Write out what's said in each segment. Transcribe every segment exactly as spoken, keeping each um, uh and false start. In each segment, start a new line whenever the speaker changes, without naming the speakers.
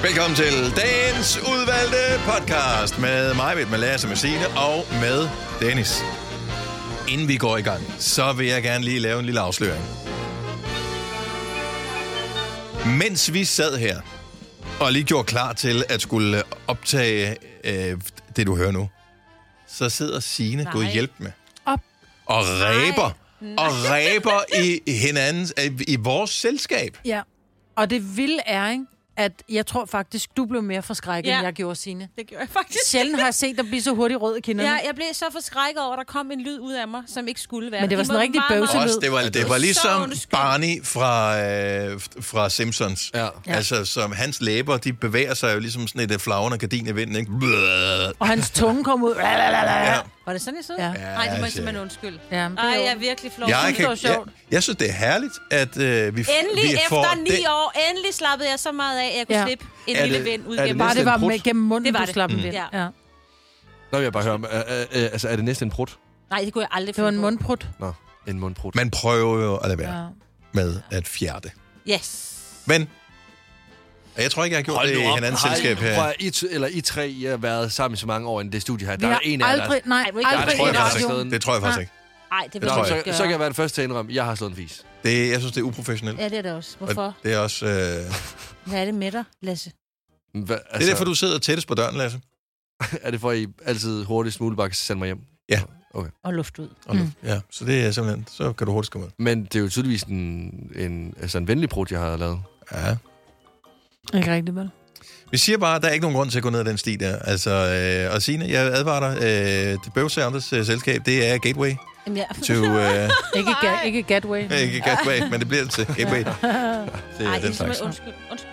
Velkommen til dagens udvalgte podcast med mig, med Lasse, med Signe og med Dennis. Inden vi går i gang, så vil jeg gerne lige lave en lille afsløring. Mens vi sad her og lige gjorde klar til at skulle optage øh, det, du hører nu, så sidder Signe, Gud hjælp med,
Op.
og ræber, Nej. og ræber i hinandens, i vores selskab.
Ja, og det vilde er, ikke, at jeg tror faktisk, du blev mere forskrækket, ja. end jeg gjorde, Signe.
Det gjorde jeg faktisk.
Sjældent har jeg set dig blive så hurtigt rød i kinderne.
Ja, jeg blev så forskrækket over, at der kom en lyd ud af mig, som ikke skulle være.
Men det var sådan en rigtig bøvselyd.
Det var, det var ligesom Barney fra, øh, fra Simpsons. Ja. Altså, som hans læber, de bevæger sig jo ligesom sådan et flagrende gardin i vinden, ikke?
Og hans tunge kom ud.
Ja. Var det sådan, jeg så?
Ja.
Nej, det må jeg simpelthen undskylde.
Ja,
Ej, jeg er virkelig flot.
Jeg, kan, jeg, jeg synes, det er herligt, at øh, vi,
endelig,
vi
efter
får...
ni det... år, endelig slappede jeg så meget af, at jeg kunne ja. slippe en
er
lille
det,
vind ud
gennem.
gennem.
Bare det var med gennem munden,
det
du slap en vind.
Ja.
Ja.
Der vil jeg bare høre, er, er, er, altså, er det næsten en prut?
Nej, det kunne jeg aldrig
Det var en mundprut.
Nå, en mundprut.
Man prøver jo at lade være ja. med at fjerde.
Yes.
Men... Jeg tror ikke, jeg har gjort
Hold
det i hinandens selskab her.
Prøv, I, t- eller I tre, I har været sammen så mange år i det studie her.
Vi
Der er
har
en af
aldrig,
jer,
nej,
Ej,
aldrig
det tror jeg
i
faktisk
radioen.
ikke. Det tror jeg faktisk ikke.
Nej, det vil
Nå,
jeg
så,
ikke
så kan jeg være den første til at indrømme, jeg har slået en fis.
Det, jeg synes, det er uprofessionelt.
Ja, det er det også. Hvorfor?
Og det er også... Øh...
Hvad er det med dig, Lasse?
Hva, altså,
Det er derfor, du sidder tættest på døren, Lasse.
er det for, at I altid hurtigst muligt bare kan sende mig hjem?
Ja.
Okay.
Og luft ud.
Og mm. Ja, så det er simpelthen... Så kan du hurtigt komme ud.
Men det er jo tydeligvis en, en, altså en venlig prut, jeg har lavet.
Ja.
Ikke rigtigt, vel?
Vi siger bare, at der er ikke nogen grund til at gå ned ad den sti der. Altså, øh, og Signe, jeg advarer dig, øh, det bøvseanders øh, selskab, det er Gateway.
Jamen, ja.
To, øh,
Ikke, ga- ikke Gateway.
ikke Gateway, men det bliver det til Gateway. Det er
Ej,
den
det er
slags.
undskyld, undskyld.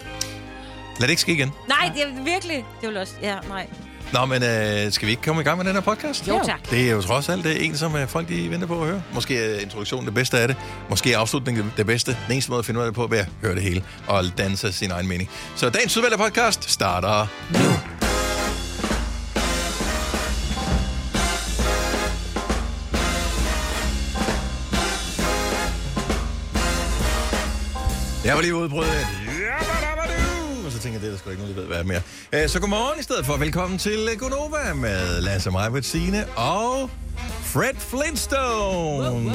Lad det ikke ske igen.
Nej, det er virkelig. Det vil også... Ja, nej.
Nå, men øh, skal vi ikke komme i gang med den her podcast?
Jo, tak.
Det er jo trods alt det er en, som øh, folk de venter på at høre. Måske er introduktionen det bedste af det. Måske er afslutningen det bedste. Den eneste måde at finde ud af det på, er at høre det hele og danse sin egen mening. Så dagens udvalgte podcast starter nu. Jeg var lige ude og prøve det. Og så tænker jeg, det er der sgu ikke nogen, der ved, hvad er mere. Så godmorgen i stedet for. Velkommen til Gonova med Lasse, Majbert, Signe og Fred Flintstone. Wow, wow.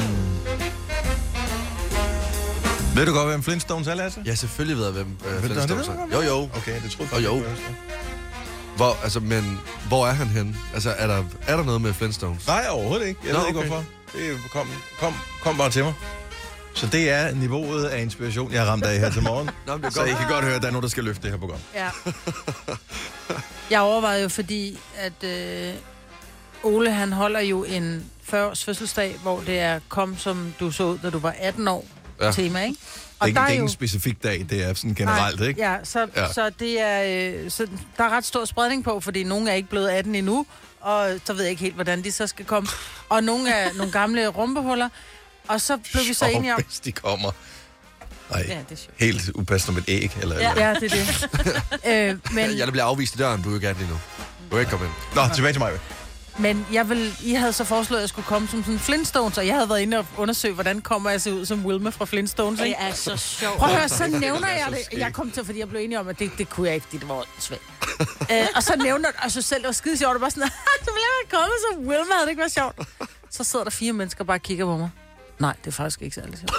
Ved du godt, hvem Flintstones er, Lasse?
Ja, selvfølgelig ved jeg, hvem øh, Flintstones er.
Jo,
jo.
Okay, det tror
jeg. Jo, jo. Hvor, altså, men hvor er han henne? Altså, er der, er der noget med Flintstones?
Nej, overhovedet ikke. Jeg Nå, ved ikke, okay. hvorfor. Det kom, kom, kom bare til mig. Så det er niveauet af inspiration, jeg har ramt af her til morgen. Nå, det så I kan godt høre, at der er nogen, der skal løfte det her program.
Ja. Jeg overvejede jo, fordi at øh, Ole, han holder jo en fyrre års fødselsdag, hvor det er kom, som du så ud, da du var atten år, ja. tema, ikke?
Og det er, der er ikke jo... en specifik dag, det er sådan generelt,
Nej,
ikke?
Ja, så, ja. så, det er, øh, så der er ret stor spredning på, fordi nogen er ikke blevet atten endnu, og så ved jeg ikke helt, hvordan de så skal komme. Og nogle er nogle gamle rumpehuller. Og så blev vi så enige om...
hvis de kommer. Nej,
ja, det er
helt upassende med et æg. Eller,
ja.
eller.
ja, det er det. øh, men...
Jeg bliver afvist i døren, du er ikke lige nu. Du kan ikke komme ind.
Nå, tilbage til mig.
Men jeg vil, I havde så foreslået, at jeg skulle komme som sådan Flintstones, og jeg havde været inde og undersøge, hvordan kommer jeg se ud som Wilma fra Flintstones.
Det er så sjovt.
Prøv at høre, så nævner jeg det. Jeg kom til, fordi jeg blev enig om, at det, det kunne jeg ikke, fordi det var svært. øh, og så nævner jeg, og så selv, det var skide sjovt, og bare sådan, så ville jeg komme som Wilma, havde det ikke været sjovt. Så sidder der fire mennesker og bare kigger på mig. Nej, det er faktisk ikke særlig sjovt.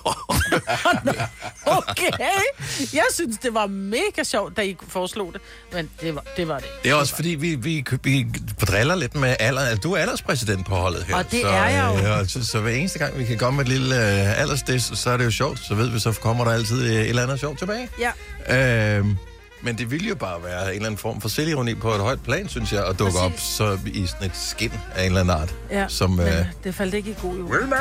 Okay. Jeg synes, det var mega sjovt, da I foreslog det. Men det var det. Var det.
det er også fordi, vi, vi, vi driller lidt med alder. Altså, du er alderspræsident på holdet her.
Og det
så,
er jeg jo.
Øh, så, så hver eneste gang, vi kan komme med et lille øh, aldersdis, så er det jo sjovt. Så ved vi, så kommer der altid et eller andet sjovt tilbage.
Ja.
Øhm, men det ville jo bare være en eller anden form for selvironi på et højt plan, synes jeg, at dukke op så i sådan et skin af en eller anden art.
Ja,
som,
men
øh...
det faldt ikke i god jord.
Wilma!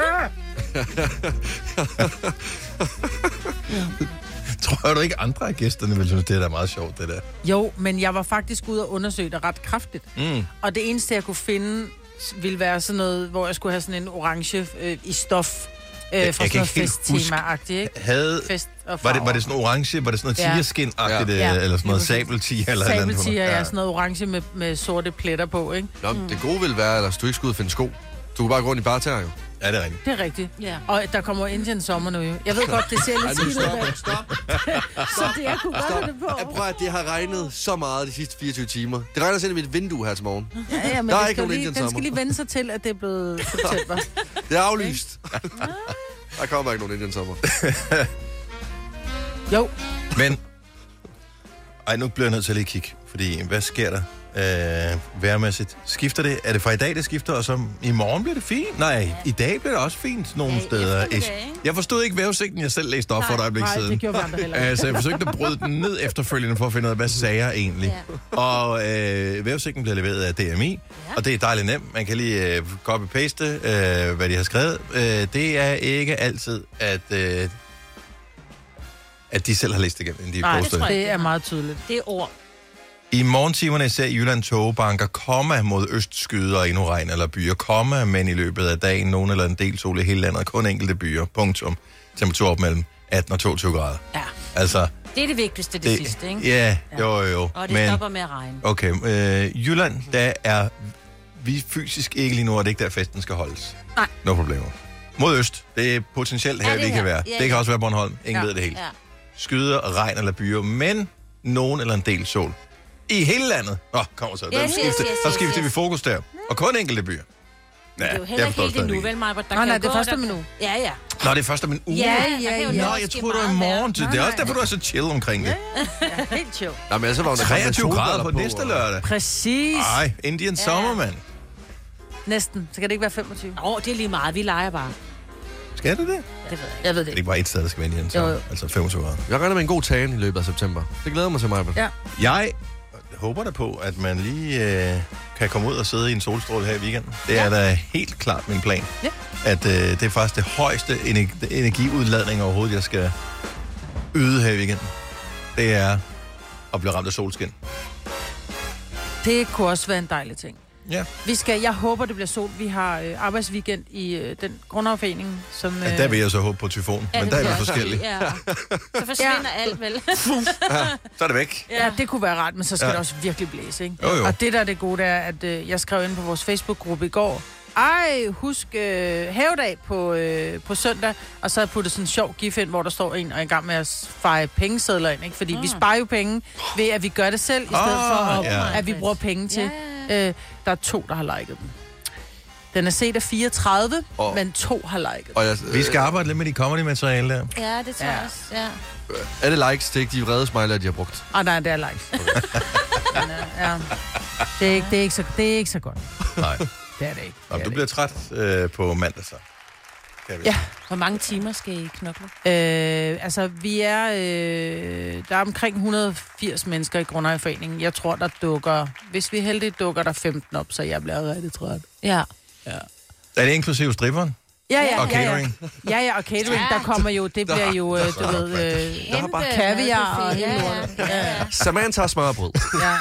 Tror du ikke, andre af gæsterne vil synes, det er da meget sjovt, det der?
Jo, men jeg var faktisk ude og undersøge det ret kraftigt. Mm. Og det eneste, jeg kunne finde, ville være sådan noget, hvor jeg skulle have sådan en orange øh, i stof. Øh,
jeg,
fra
jeg
sådan noget festtema-agtigt, ikke?
Havde,
Fest og
var, det, var det sådan orange? Var det sådan noget tigerskin-agtigt?
Ja.
Eller sådan noget sabeltiger? Eller
sabeltiger, ja. ja. Sådan noget orange med, med sorte pletter på, ikke?
Nå, mm. det gode vil være, at du ikke skulle ud og finde sko. Du kan bare gå rundt i barter, jo.
Ja, det er rigtigt.
Det er rigtigt.
Ja.
Og der kommer Indian sommer nu jo. Jeg ved godt, det ser
Ej,
lidt
nu
skidt ud.
stop, stop.
Så det, jeg kunne godt have det på.
Jeg prøver, at det har regnet så meget de sidste fireogtyve timer. Det regner selv i mit vindue her til morgen.
Ja, ja, men
Der er
det
ikke
skal
nogen
lige,
Indian
den skal
sommer.
lige vende sig til, at det er blevet september.
Det er aflyst. Der kommer ikke nogen Indian sommer.
Jo,
Men, ej, nu bliver jeg nødt til at lige kigge, fordi hvad sker der øh, vejrmæssigt? Skifter det? Er det fra i dag, det skifter, og så i morgen bliver det fint? Nej, i dag bliver det også fint nogle
Ja, i
steder.
eftermiddag, ikke?
Jeg forstod ikke vejrudsigten, jeg selv læste op for et øjeblik
nej,
siden.
det gjorde vi andre heller ikke.
Altså, jeg forsøgte at bryde den ned efterfølgende for at finde ud af, hvad sagde jeg egentlig.
Ja.
Og øh, vejrudsigten bliver leveret af D M I,
Ja.
og det er dejligt nemt. Man kan lige øh, copy-paste, øh, hvad de har skrevet. Øh, det er ikke altid, at, øh, at de selv har læst det igennem, inden de
Nej, det
postede.
tror jeg.
Det er meget tydeligt.
Det er ord.
I morgentimerne ser Jylland tågebanker, komma mod østskyder og endnu regn eller byer, komma, men i løbet af dagen nogen eller en del sol i hele landet, kun enkelte byer, punktum. Temperatur op mellem atten og toogtyve grader.
Ja.
Altså,
Det er det vigtigste, det,
det,
det sidste, ikke?
ja, jo jo.
Og det
men,
stopper med at regne.
okay, øh, Jylland, der er vi fysisk ikke lige nu, og det er ikke der festen skal holdes.
Nej.
No problemer. Mod øst, det er potentielt her,
Ja,
det,
det
det
her.
kan være.
Ja,
det kan
ja.
også være Bornholm, ingen
Ja.
ved det helt.
Ja.
Skyder, regn eller byer, men nogen eller en del sol. I hele landet. Nå, kommer så. Der
Yes, yes,
skifter,
yes,
der
yes,
skifter
yes.
vi fokus der. Og kun enkelte byer.
Det er jo
jeg
heller ikke
forstår
helt
stadig
endnu,
ikke.
vel, Maja?
Nej, nej, det er først om en uge.
Ja, ja.
Nå, det er først om en uge.
Ja,
Ja,
der
ja,
kan jo
ja.
Nå,
nå
jeg
at ske
troede, det var i
meget
morgen.
værre.
Det er også
nej.
derfor, du er så chill omkring det.
Ja, helt chill.
Nej, men altså var der kommet
treogtyve grader
solbriller
på næste
og-
lørdag.
Præcis.
Ej, Indian
Ja.
sommer, mand.
Næsten. Så kan det ikke være femogtyve.
Åh, oh, det er lige meget. Vi leger bare.
Skal det det?
Det ved jeg. Jeg ved det
Det er
ikke.
ikke bare et sted, der skal være Indian
Jo,
sommer.
jo.
Altså femogtyve grader.
Jeg regner med en god tagen i løbet af september. Det glæder mig til mig.
Ja.
Jeg håber da på, at man lige øh, kan komme ud og sidde i en solstråle her i weekenden. Det er da helt klart min plan.
Ja.
At øh, det er faktisk det højeste energi- energiudladning overhovedet, jeg skal yde her i weekenden. Det er at blive ramt af solskin.
Det kunne også være en dejlig ting.
Ja.
Vi skal, jeg håber, det bliver sol. Vi har øh, arbejdsweekend i øh, den grundafdeling, som... Øh,
Ja, der vil jeg så håbe på tyfon,
Ja,
men
det
der er
bliver
vi
også
forskellige.
fint, Ja. Så forsvinder ja. alt, vel?
Så er det væk.
Ja, det kunne være rart, men så skal
Ja.
ja. det også virkelig blæse, ikke?
Jo, jo.
Og det der er det gode, det er, at øh, jeg skrev ind på vores Facebook-gruppe i går, ej, husk øh, havedag på, øh, på søndag, og så har jeg puttet sådan en sjov gif ind, hvor der står en og er i gang med at feje pengesedler ind, ikke? Fordi mm. vi sparer jo penge ved, at vi gør det selv, i stedet
Ah,
for, at,
ja.
at vi bruger penge til.
Ja.
Øh, der er to, der har liket den. Den er set af fireogtredive,
Og-
men to har liket.
Og jeg,
Vi skal arbejde lidt med de comedy-materiale der.
Ja, det tror jeg
Ja.
også. Ja.
er det likes til ikke de vrede smiley, de har brugt?
Ah, nej, det er likes. Men, øh, ja. Det er, ikke, det, er ikke så, det er ikke så godt.
Nej.
Det er det ikke.
Om
Det er
du
det
bliver træt øh, på mandag så. Kan vi.
Ja.
Hvor mange timer skal I knokle?
Øh, altså, vi er... Øh, der er omkring et hundrede og firs mennesker i Grundejerforeningen. Jeg tror, der dukker... Hvis vi er heldige, dukker der femten op, så jeg bliver rigtig træt.
Ja.
Er det inklusive stripperen?
Ja, ja,
Og
ja, ja.
catering?
Ja, ja, og catering,
Ja.
der kommer jo... Det bliver jo, øh, du ved... Øh,
Der har bare
kaviar og hele
ja, ja.
lortet.
ja, ja.
Samantha smørbrød.
ja.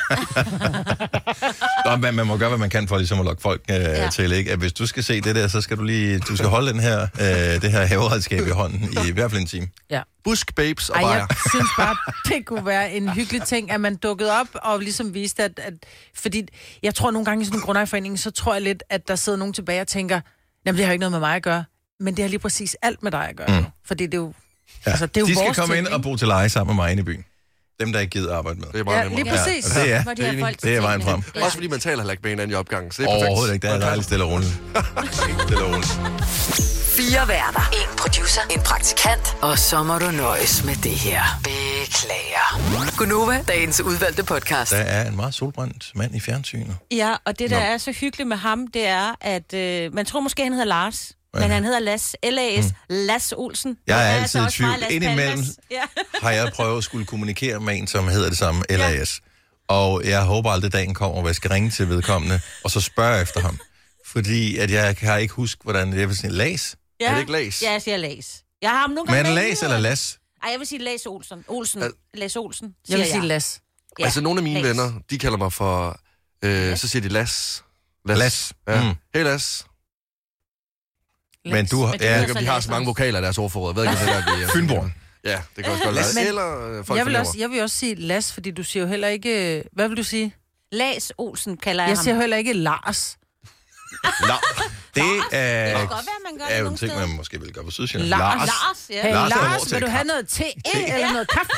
Nå, men man må gøre, hvad man kan for ligesom at lokke folk øh, ja.
Ja.
til, ikke? At hvis du skal se det der, så skal du lige... Du skal holde den her, øh, det her haveredskab i hånden i, i hvert fald en time.
Busk, babes og
Ej,
bajer.
jeg synes bare, det kunne være en hyggelig ting, at man dukkede op og ligesom viste, at... at fordi jeg tror nogle gange i sådan en Grundejerforening, så tror jeg lidt, at der sidder nogen tilbage og tænker, jamen det har ikke noget med mig at gøre, men det har lige præcis alt med dig at gøre.
Mm.
Mm. Fordi det er jo...
Ja.
Altså, det er jo
De skal
vores
komme
ting,
ind og
ikke?
bo til leje sammen med mig inde i byen. Dem, der ikke gider arbejde med.
Det er meget
Ja,
nemmere.
lige præcis.
Ja, og det er,
Hvor de har folk til
det er vejen
tingene.
frem.
Ja.
Også fordi man taler heller ikke med hinanden i opgangen, så det er perfekt.
Overhovedet ikke. Det er dejligt stille og roligt. Stille og roligt.
Fire værter. En producer. En praktikant. Og så må du nøjes med det her. Beklager. Gunova, dagens udvalgte podcast.
Der er en meget solbrændt mand i fjernsynet.
Ja, og det, der
Nå.
er så hyggeligt med ham, det er, at øh, man tror måske, han hedder Lars,
Ja.
men han hedder Las, L A S, mm. Las Olsen.
Jeg er
Og
altid
altså
i
også
tvivl.
meget Las
Indimellem
Palmas. Ja.
har jeg prøvet at skulle kommunikere med en, som hedder det samme, L A S. Og jeg håber aldrig, dagen kommer, hvor jeg skal ringe til vedkommende, og så spørge efter ham. Fordi at jeg kan ikke huske, hvordan det er. Sådan Las?
Ja.
Er det ikke Las?
Ja, jeg siger Las. Jeg har ham nogle gange
Men
med i
Las
nyhederne.
eller Las?
Ej, jeg vil sige Las Olsen. Olsen.
Al-
Las Olsen,
Jeg vil
siger
sige Las.
Ja.
Altså, nogle af mine
Las.
venner, de kalder mig for... Øh, så siger de Las.
Las.
Ja.
Mm.
Hey, Las.
Men du har...
Men det
Jeg ved
Ja,
ikke, om de har så mange vokaler i deres ordforråd. Jeg ved ikke, om det er der, de...
Fynborg.
Ja, det kan også godt
Las.
være. Eller øh, folk
Jeg vil,
fornemmer.
også, jeg vil også sige Las, fordi du siger jo heller ikke... Hvad vil du sige?
Las Olsen kalder jeg,
Jeg
ham.
siger jo heller ikke Lars.
La. Det er,
Det kan godt være, man gør det
er jo
nogle
en ting,
steder.
man måske vil gøre på Sydsjælland.
Lars.
Lars, ja.
Hey,
Lars,
Lars,
der
Lars
går til
vil du have
kaffe.
noget te, te. eller noget kaffe?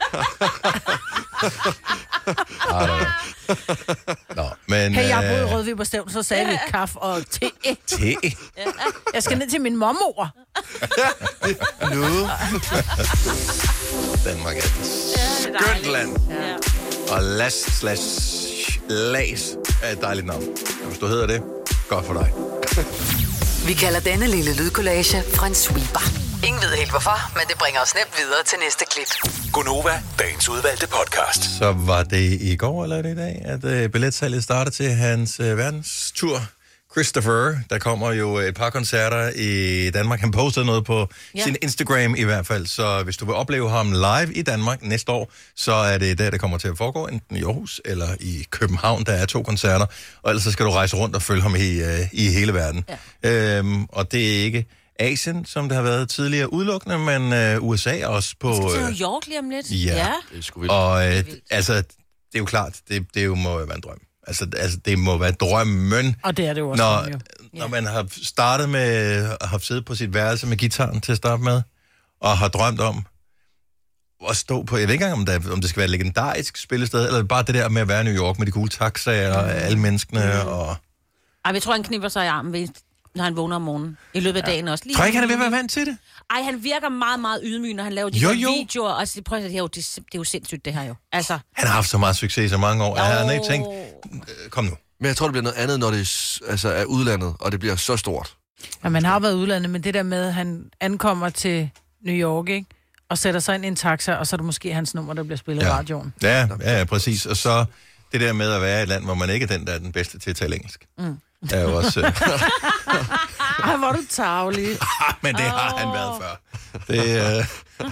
Nå, men...
Hey, jeg har boet i
øh,
Rødvig på Stævn, så sagde vi kaffe og te.
Te.
Jeg skal ned til min mormor.
Nu.
Danmark er et skønt land.
Ja.
Og last slash las er et dejligt navn. Og hvis du hedder det, godt for dig.
Vi kalder denne lille lydkollage en sweeper. Ingen ved helt hvorfor, men det bringer os nemt videre til næste klip.
Gonova, dagens udvalgte podcast.
Så var det i går, eller er det i dag, at uh, billetsalget starter til hans uh, verdenstur. Christopher, der kommer jo et par koncerter i Danmark. Han postede noget på ja. sin Instagram i hvert fald. Så hvis du vil opleve ham live i Danmark næste år, så er det der, det kommer til at foregå. Enten i Aarhus eller i København. Der er to koncerter. Og ellers så skal du rejse rundt og følge ham i, uh, i hele verden. Ja. Øhm, og det er ikke Asien, som det har været tidligere udelukkende, men uh, U S A også på...
Vi skal til
Uh,
New York lige om lidt.
ja.
ja.
Det er sgu vildt.
og uh,
vildt.
altså, det er jo klart, det, det jo må være en drøm. Altså, altså, det må være drømmen,
Og det er det jo også.
når,
jo.
når man har startet med at have siddet på sit værelse med gitaren til at starte med, og har drømt om at stå på, jeg ved ikke engang, om, der, om det skal være et legendarisk spillested, eller bare det der med at være i New York med de gule taxaer og alle menneskene. Og...
Ej, jeg tror, han kniber sig i armen, ved, når han vågner om morgenen. I løbet af ja. dagen også. Lige
Tror jeg ikke, han er ved at være vant til det?
Ej, han virker meget, meget ydmyg, når han laver de
Jo,
her
jo.
videoer. Altså, prøv at det er, jo, det, det er jo sindssygt, det her jo. Altså,
Han har haft så meget succes i så mange år. Jeg har ikke tænkt,
Åh.
øh, kom nu.
Men jeg tror, det bliver noget andet, når det er, s- altså, er udlandet, og det bliver så stort.
Ja, man har været udlandet, men det der med, at han ankommer til New York, ikke? Og sætter sig ind i en taxa, og så er det måske hans nummer, der bliver spillet i
Ja.
radioen.
Ja, ja, ja, præcis. Og så det der med at være i et land, hvor man ikke er den, der er den bedste til at tale engelsk. Mm. Er jo også... Øh...
Ej, hvor er du tarvelig.
Men det har han været før. Det, øh...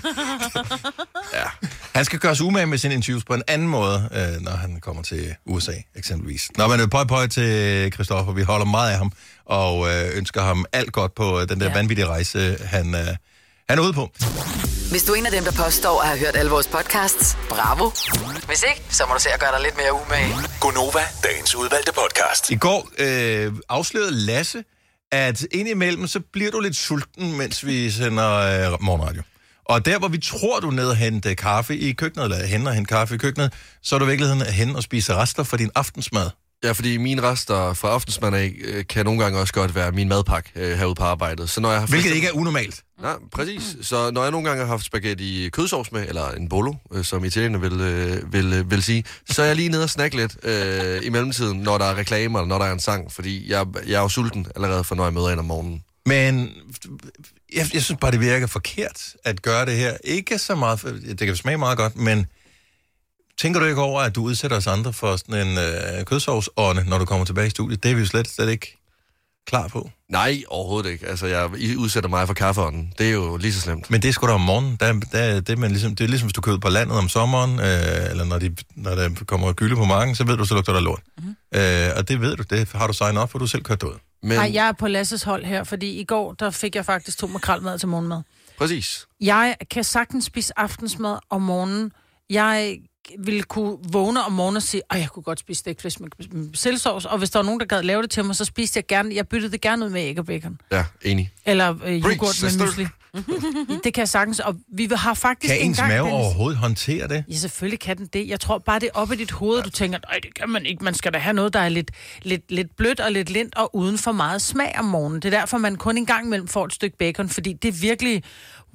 ja. Han skal gøres umage med sine interviews på en anden måde, øh, når han kommer til U S A, eksempelvis. Nå, men pøj pøj til Christoffer. Vi holder meget af ham, og øh, ønsker ham alt godt på den der ja. vanvittige rejse, han, øh, han er ude på.
Hvis du er en af dem, der påstår at have hørt alle vores podcasts, bravo. Hvis ikke, så må du se at gøre dig lidt mere umage.
Gonova, dagens udvalgte podcast.
I går øh, afslørede Lasse, at indimellem, så bliver du lidt sulten, mens vi sender øh, morgenradio. Og der, hvor vi tror, du er nede og hente kaffe i køkkenet, eller hen og hente kaffe i køkkenet, så er du i virkeligheden hen og spise rester for din aftensmad.
Ja, fordi mine rester fra aftensmad af øh, kan nogle gange også godt være min madpakke øh, herude på arbejdet. Så når jeg har
Hvilket ikke er unormalt.
Nej, præcis. Så når jeg nogle gange har haft spaghetti kødsovs med, eller en bolo, øh, som italienerne vil, øh, vil, øh, vil sige, så er jeg lige nede og snakke lidt øh, i mellemtiden, når der er reklamer, eller når der er en sang, fordi jeg, jeg er jo sulten allerede for, når jeg møder ind om morgenen.
Men jeg, jeg synes bare, det virker forkert at gøre det her. Ikke så meget, det kan smage meget godt, men tænker du ikke over, at du udsætter os andre for sådan en øh, kødsovsånde, når du kommer tilbage i studiet? Det er vi jo slet, slet ikke klar på.
Nej, overhovedet ikke. Altså, jeg I udsætter mig for kaffeånden. Det er jo lige så slemt.
Men det er sgu da om morgenen. Der, der, det, man ligesom, det er ligesom, hvis du kører ud på landet om sommeren, øh, eller når, de, når der kommer gylde på marken, så ved du, så lugter der lort. Mm-hmm. Øh, og det ved du, det har du signet op, for du selv kørt ud.
Men
Nej, jeg er på Lasses hold her, fordi i går, der fik jeg faktisk to makrelmad til morgenmad.
præcis.
Jeg kan sagtens spise aftensmad om morgenen. Jeg ville kunne vågne om morgenen og sige, at jeg kunne godt spise stegt med selsovs, og hvis der var nogen, der gad lave det til mig, så spiste jeg gerne, jeg byttede det gerne ud med æg og bacon.
Ja, enig.
Eller øh, yoghurt med
sister.
mysli. Det kan jeg sagtens, og vi har faktisk
Kan ens
engang...
mave
Dennis-
overhovedet håndtere det?
Ja, selvfølgelig kan den det. Jeg tror bare, det er oppe i dit hoved, du tænker, nej, det kan man ikke. Man skal da have noget, der er lidt, lidt, lidt blødt og lidt lint, og uden for meget smag om morgenen. Det er derfor, man kun en gang imellem får et stykke bacon, fordi det er virkelig...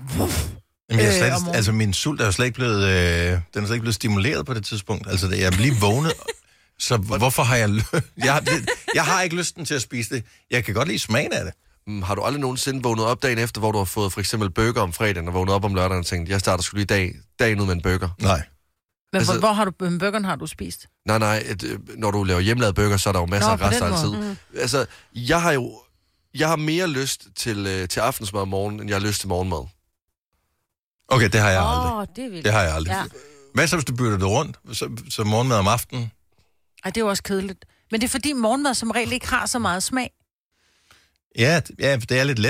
Jamen, jeg er
Øh,
slet,
om morgenen. altså,
altså, min sult er jo slet ikke blevet, øh, den er slet ikke blevet stimuleret på det tidspunkt. Altså, jeg er lige vågnet, så hvorfor har jeg... Lø- jeg, har, jeg har ikke lysten til at spise det. Jeg kan godt lide smagen af det.
Mm, Har du aldrig nogensinde vågnet op dagen efter, hvor du har fået for eksempel burger om fredagen, og vågnet op om lørdagen og tænkt, jeg starter sgu lige dag, dagen ud med en burger?
Nej.
Men
Altså-
altså, hvor har du... Hvem burgeren har du spist?
Nej, nej, et, øh, når du laver hjemmelavet burger, så er der jo masser
Nå,
af
på den
rester
måde.
altid. Mm. Altså, jeg har jo jeg har mere lyst til, øh, til aftensmad om morgenen, end jeg har lyst til morgenmad.
Okay, det har jeg
Åh,
aldrig.
oh, det er vildt.
Det har jeg aldrig.
Ja.
Hvad så, hvis du bytter det rundt? Så, så morgenmad om aftenen?
Ej, det er jo også kedeligt. Men det er fordi morgenmad som regel ikke har så meget smag.
Ja, d- ja, det er lidt let.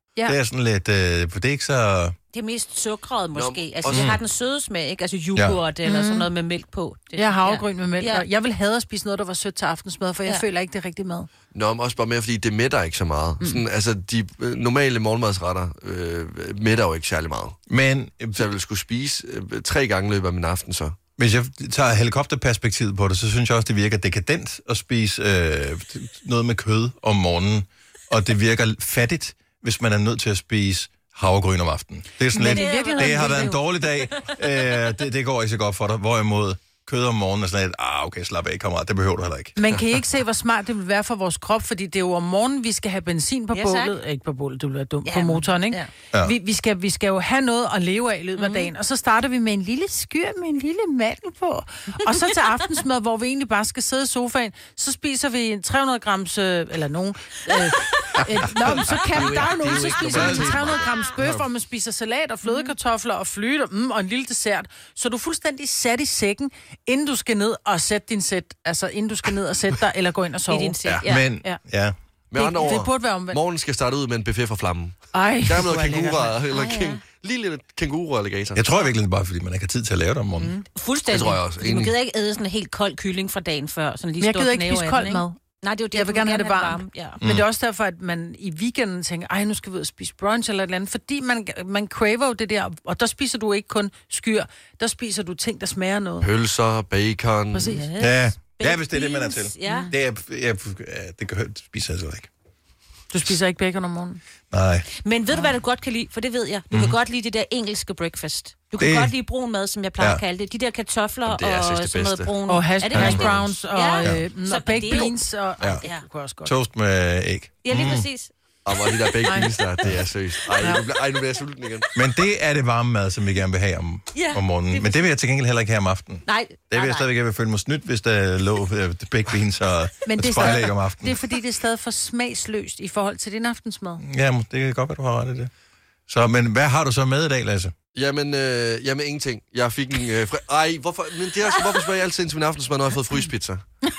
Ja.
Det er sådan lidt... Øh, for det er ikke så...
Det er mest sukkeret måske.
Nå,
altså,
også-
det har den søde smag, ikke? Altså yoghurt ja. eller sådan noget med mælk på. Det,
Jeg har havregryn med mælk.
Ja.
Jeg vil have at spise noget, der var sødt til aftensmad, for jeg
Ja.
føler ikke, det er rigtig mad.
Nå, men også bare mere, fordi det mætter ikke så meget. Mm. Sådan, altså, de øh, normale morgenmadsretter øh, mætter jo ikke særlig meget.
Men
Så jeg ville skulle spise øh, tre gange i løbet af min aften, så.
hvis jeg tager helikopterperspektivet på det, så synes jeg også, det virker dekadent at spise øh, noget med kød om morgenen. Og det virker fattigt, hvis man er nødt til at spise havregryn om aftenen. Det er sådan
Men
lidt,
i virkeligheden
det har
vil
været
det
en
jo-
dårlig dag. Øh, det, det går ikke så godt for dig. Hvorimod kød om morgenen er sådan lidt, ah, okay, slap af, kammerat, det behøver du heller ikke.
Man kan I ikke se, hvor smart det vil være for vores krop, fordi det er jo om morgenen, vi skal have benzin på
Ja,
bålet. Ikke på bålet, det vil være dumt.
Ja,
På motoren, ikke?
ja.
Ja.
Vi, vi, skal, vi skal jo have noget at leve af i løbet af dagen. Og så starter vi med en lille skyr med en lille mandel på. Og så til aftensmad, hvor vi egentlig bare skal sidde i sofaen, så spiser vi en tre hundrede grams, øh, eller nogen. Øh, øh, nå, men så kan der er jo nogen, så spiser vi en tre hundrede grams bøf, hvor man spiser salat og flødekartofler og flyt og, mm, og en lille dessert. Så du er fuldstændig sat i sækken, inden du skal ned og sætte din sæt, altså inden du skal ned og sætte dig, eller gå ind og
I
sove.
din sæt.
Ja,
Ja.
men,
Ja.
ja.
Med
Det-
andre
det
ord,
burde være omvendt.
morgen skal starte ud med en buffet fra flammen.
Ej,
Der er
hvor
noget
er lækkert,
kænguru,
mand.
eller
Ej,
kæng,
ja.
lille kænguru-alligator.
Jeg tror virkelig, det er bare, fordi man ikke har tid til at lave det om morgenen. Mm.
Fuldstændig.
Det tror jeg også.
Fordi Man
Enig.
gider ikke æde sådan en helt kold kylling fra dagen før. Sådan lige
Men jeg
stå
gider
og
ikke
knæve
spise
af
kold
den,
mad.
ikke? Nej, det er jo det,
Jeg vil
du
gerne have det varmt.
varme. Ja.
Men det er også derfor, at man i weekenden tænker, ej, nu skal vi ud og spise brunch eller et eller andet, fordi man, man craver jo det der, og der spiser du ikke kun skyr, der spiser du ting, der smager noget.
Pølser, bacon.
Præcis.
Ja. Ja, hvis det er det, man er til.
Ja.
Det, er, jeg, det kan det spiser jeg så ikke.
Du spiser ikke bacon om morgenen.
Nej.
Men ved du, hvad du godt kan lide? For det ved jeg. Du mm. kan godt lide det der engelske breakfast. Du kan
Det-
godt lide brun mad, som jeg plejer
Ja.
ja. at kalde det. De der kartofler
Jamen, det er
og
altså det
sådan noget
bedste.
brun.
Og hash,
Er det
hash
rigtigt?
browns og,
Ja.
øh,
Så
og baked
det er jo-
beans. Og,
Ja.
ja. Det kunne jeg også godt.
Toast med æg.
Ja, lige præcis.
Og hvor de der baked beans der, det er seriøst. Ej, nu bliver, ej, nu bliver jeg sulten igen.
Men det er det varme mad, som vi gerne vil have om,
Ja,
om morgenen.
det er
Men det vil jeg til gengæld heller ikke have om aftenen.
Nej,
Det vil
nej,
jeg stadigvæk have føle mig snydt, hvis der lå øh, baked beans og,
Men
og
det er,
spejlæg
stadig,
om aftenen.
det er fordi, det er stadig for smagsløst i forhold til din aftensmad.
Ja, det kan godt være, du har ret i det. Så, men hvad har du så med i dag, Lasse?
Jamen, øh, jamen ingenting. Jeg fik en... Øh, fri- Ej, hvorfor, men det er, hvorfor spørger jeg altid ind til min aftensmad, når jeg har fået fryspizza?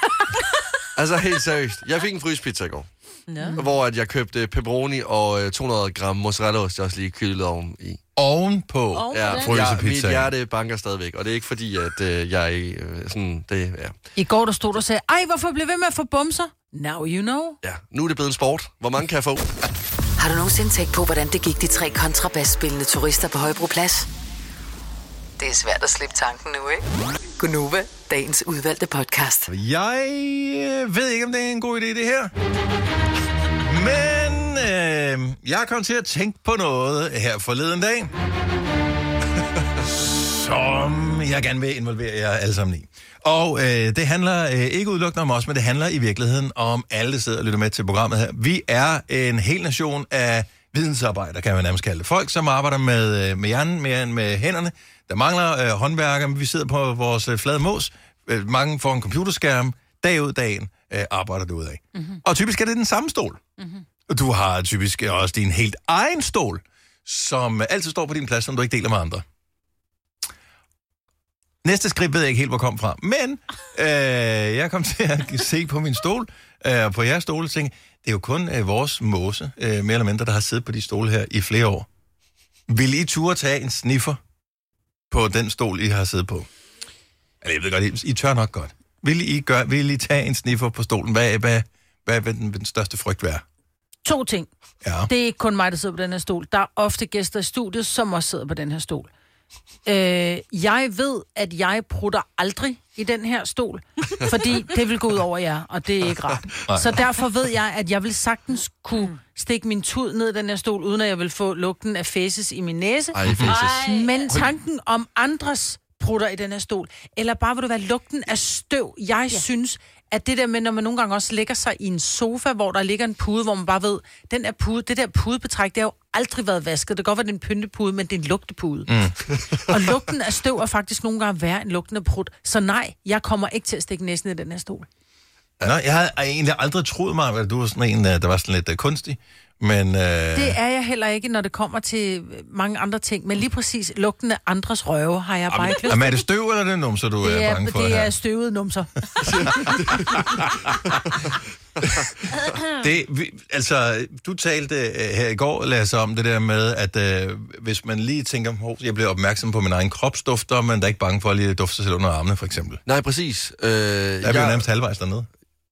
Altså, helt seriøst. Jeg fik en fryspizza i går,
Nå.
hvor at jeg købte pepperoni og øh, to hundrede gram mozzarellaost, jeg også lige kyldet oven i.
Ovenpå
Oven på
Ja,
den?
jeg,
frysepizza.
mit hjerte banker stadigvæk, og det er ikke fordi, at øh, jeg øh, sådan... Det, ja.
I går, der stod der og sagde, ej, hvorfor blev ved med at få bumser? Now you know.
ja, nu er det blevet en sport. Hvor mange kan jeg få?
Har du nogensinde tænkt på, hvordan det gik de tre kontrabasspillende turister på Højbroplads? Det er svært at slippe tanken nu, ikke? Gunova, dagens udvalgte podcast.
Jeg øh, ved ikke, om det er en god idé, det her. Men øh, jeg kom til at tænke på noget her forleden dag, som jeg gerne vil involvere jer alle sammen i. Og øh, det handler øh, ikke udelukkende om os, men det handler i virkeligheden om alle, der sidder og lytter med til programmet her. Vi er en hel nation af vidensarbejdere, kan man nærmest kalde det. Folk, som arbejder med, øh, med hjernen mere end med hænderne. Der mangler øh, håndværkere, men vi sidder på vores øh, flade mås. Øh, mange får en computerskærm. Dag ud dagen øh, arbejder du ud af. Mm-hmm. Og typisk er det den samme stol. Mm-hmm. Du har typisk også din helt egen stol, som altid står på din plads, som du ikke deler med andre. Næste skridt ved jeg ikke helt, hvor kom fra. Men øh, jeg kom til at se på min stol, øh, og på jeres stole, og tænkte, det er jo kun øh, vores måse, øh, mere eller mindre, der har siddet på de stole her i flere år. Vil I turde tage en sniffer på den stol, I har siddet på? Eller jeg ved godt, I, I tør nok godt. Vil I, gøre, vil I tage en sniffer på stolen? Hvad, hvad, hvad vil den, vil den største frygt være?
To ting.
Ja.
Det er ikke kun mig, der sidder på den her stol. Der er ofte gæster i studiet, som også sidder på den her stol. Øh, jeg ved, at jeg prutter aldrig i den her stol, fordi det vil gå ud over jer, og det er ikke rart. Så derfor ved jeg, at jeg vil sagtens kunne stikke min tud ned i den her stol, uden at jeg vil få lugten af fæses i min næse.
Ej, fæses.
Men tanken om andres prutter i den her stol, eller bare vil du være lugten af støv. Jeg ja. synes, at det der med, når man nogle gange også lægger sig i en sofa, hvor der ligger en pude, hvor man bare ved, den er pude, det der pudebetræk, det har jo aldrig været vasket. Det kan godt være, det er en pyntepude, men det er en lugtepude. Mm. Og lugten af støv er faktisk nogle gange værre end lugten af prut. Så nej, jeg kommer ikke til at stikke næsen i den her stol.
Nå, jeg havde egentlig aldrig troet mig, at du var sådan en, der var sådan lidt uh, kunstig. Men, øh...
Det er jeg heller ikke, når det kommer til mange andre ting. Men lige præcis lugten af andres røve har jeg bare ikke lyst til.
Men er det støv eller det numser, du
det
er,
er
bange for?
Det
her?
er støvede numser.
det, vi, altså, du talte uh, her i går, Lasse, om det der med, at uh, hvis man lige tænker, oh, jeg bliver opmærksom på min egen kropsdufter, men der er ikke bange for at lige dufte sig selv under armene, for eksempel.
Nej, præcis. Øh,
der er vi
jeg...
jo nærmest halvvejs dernede.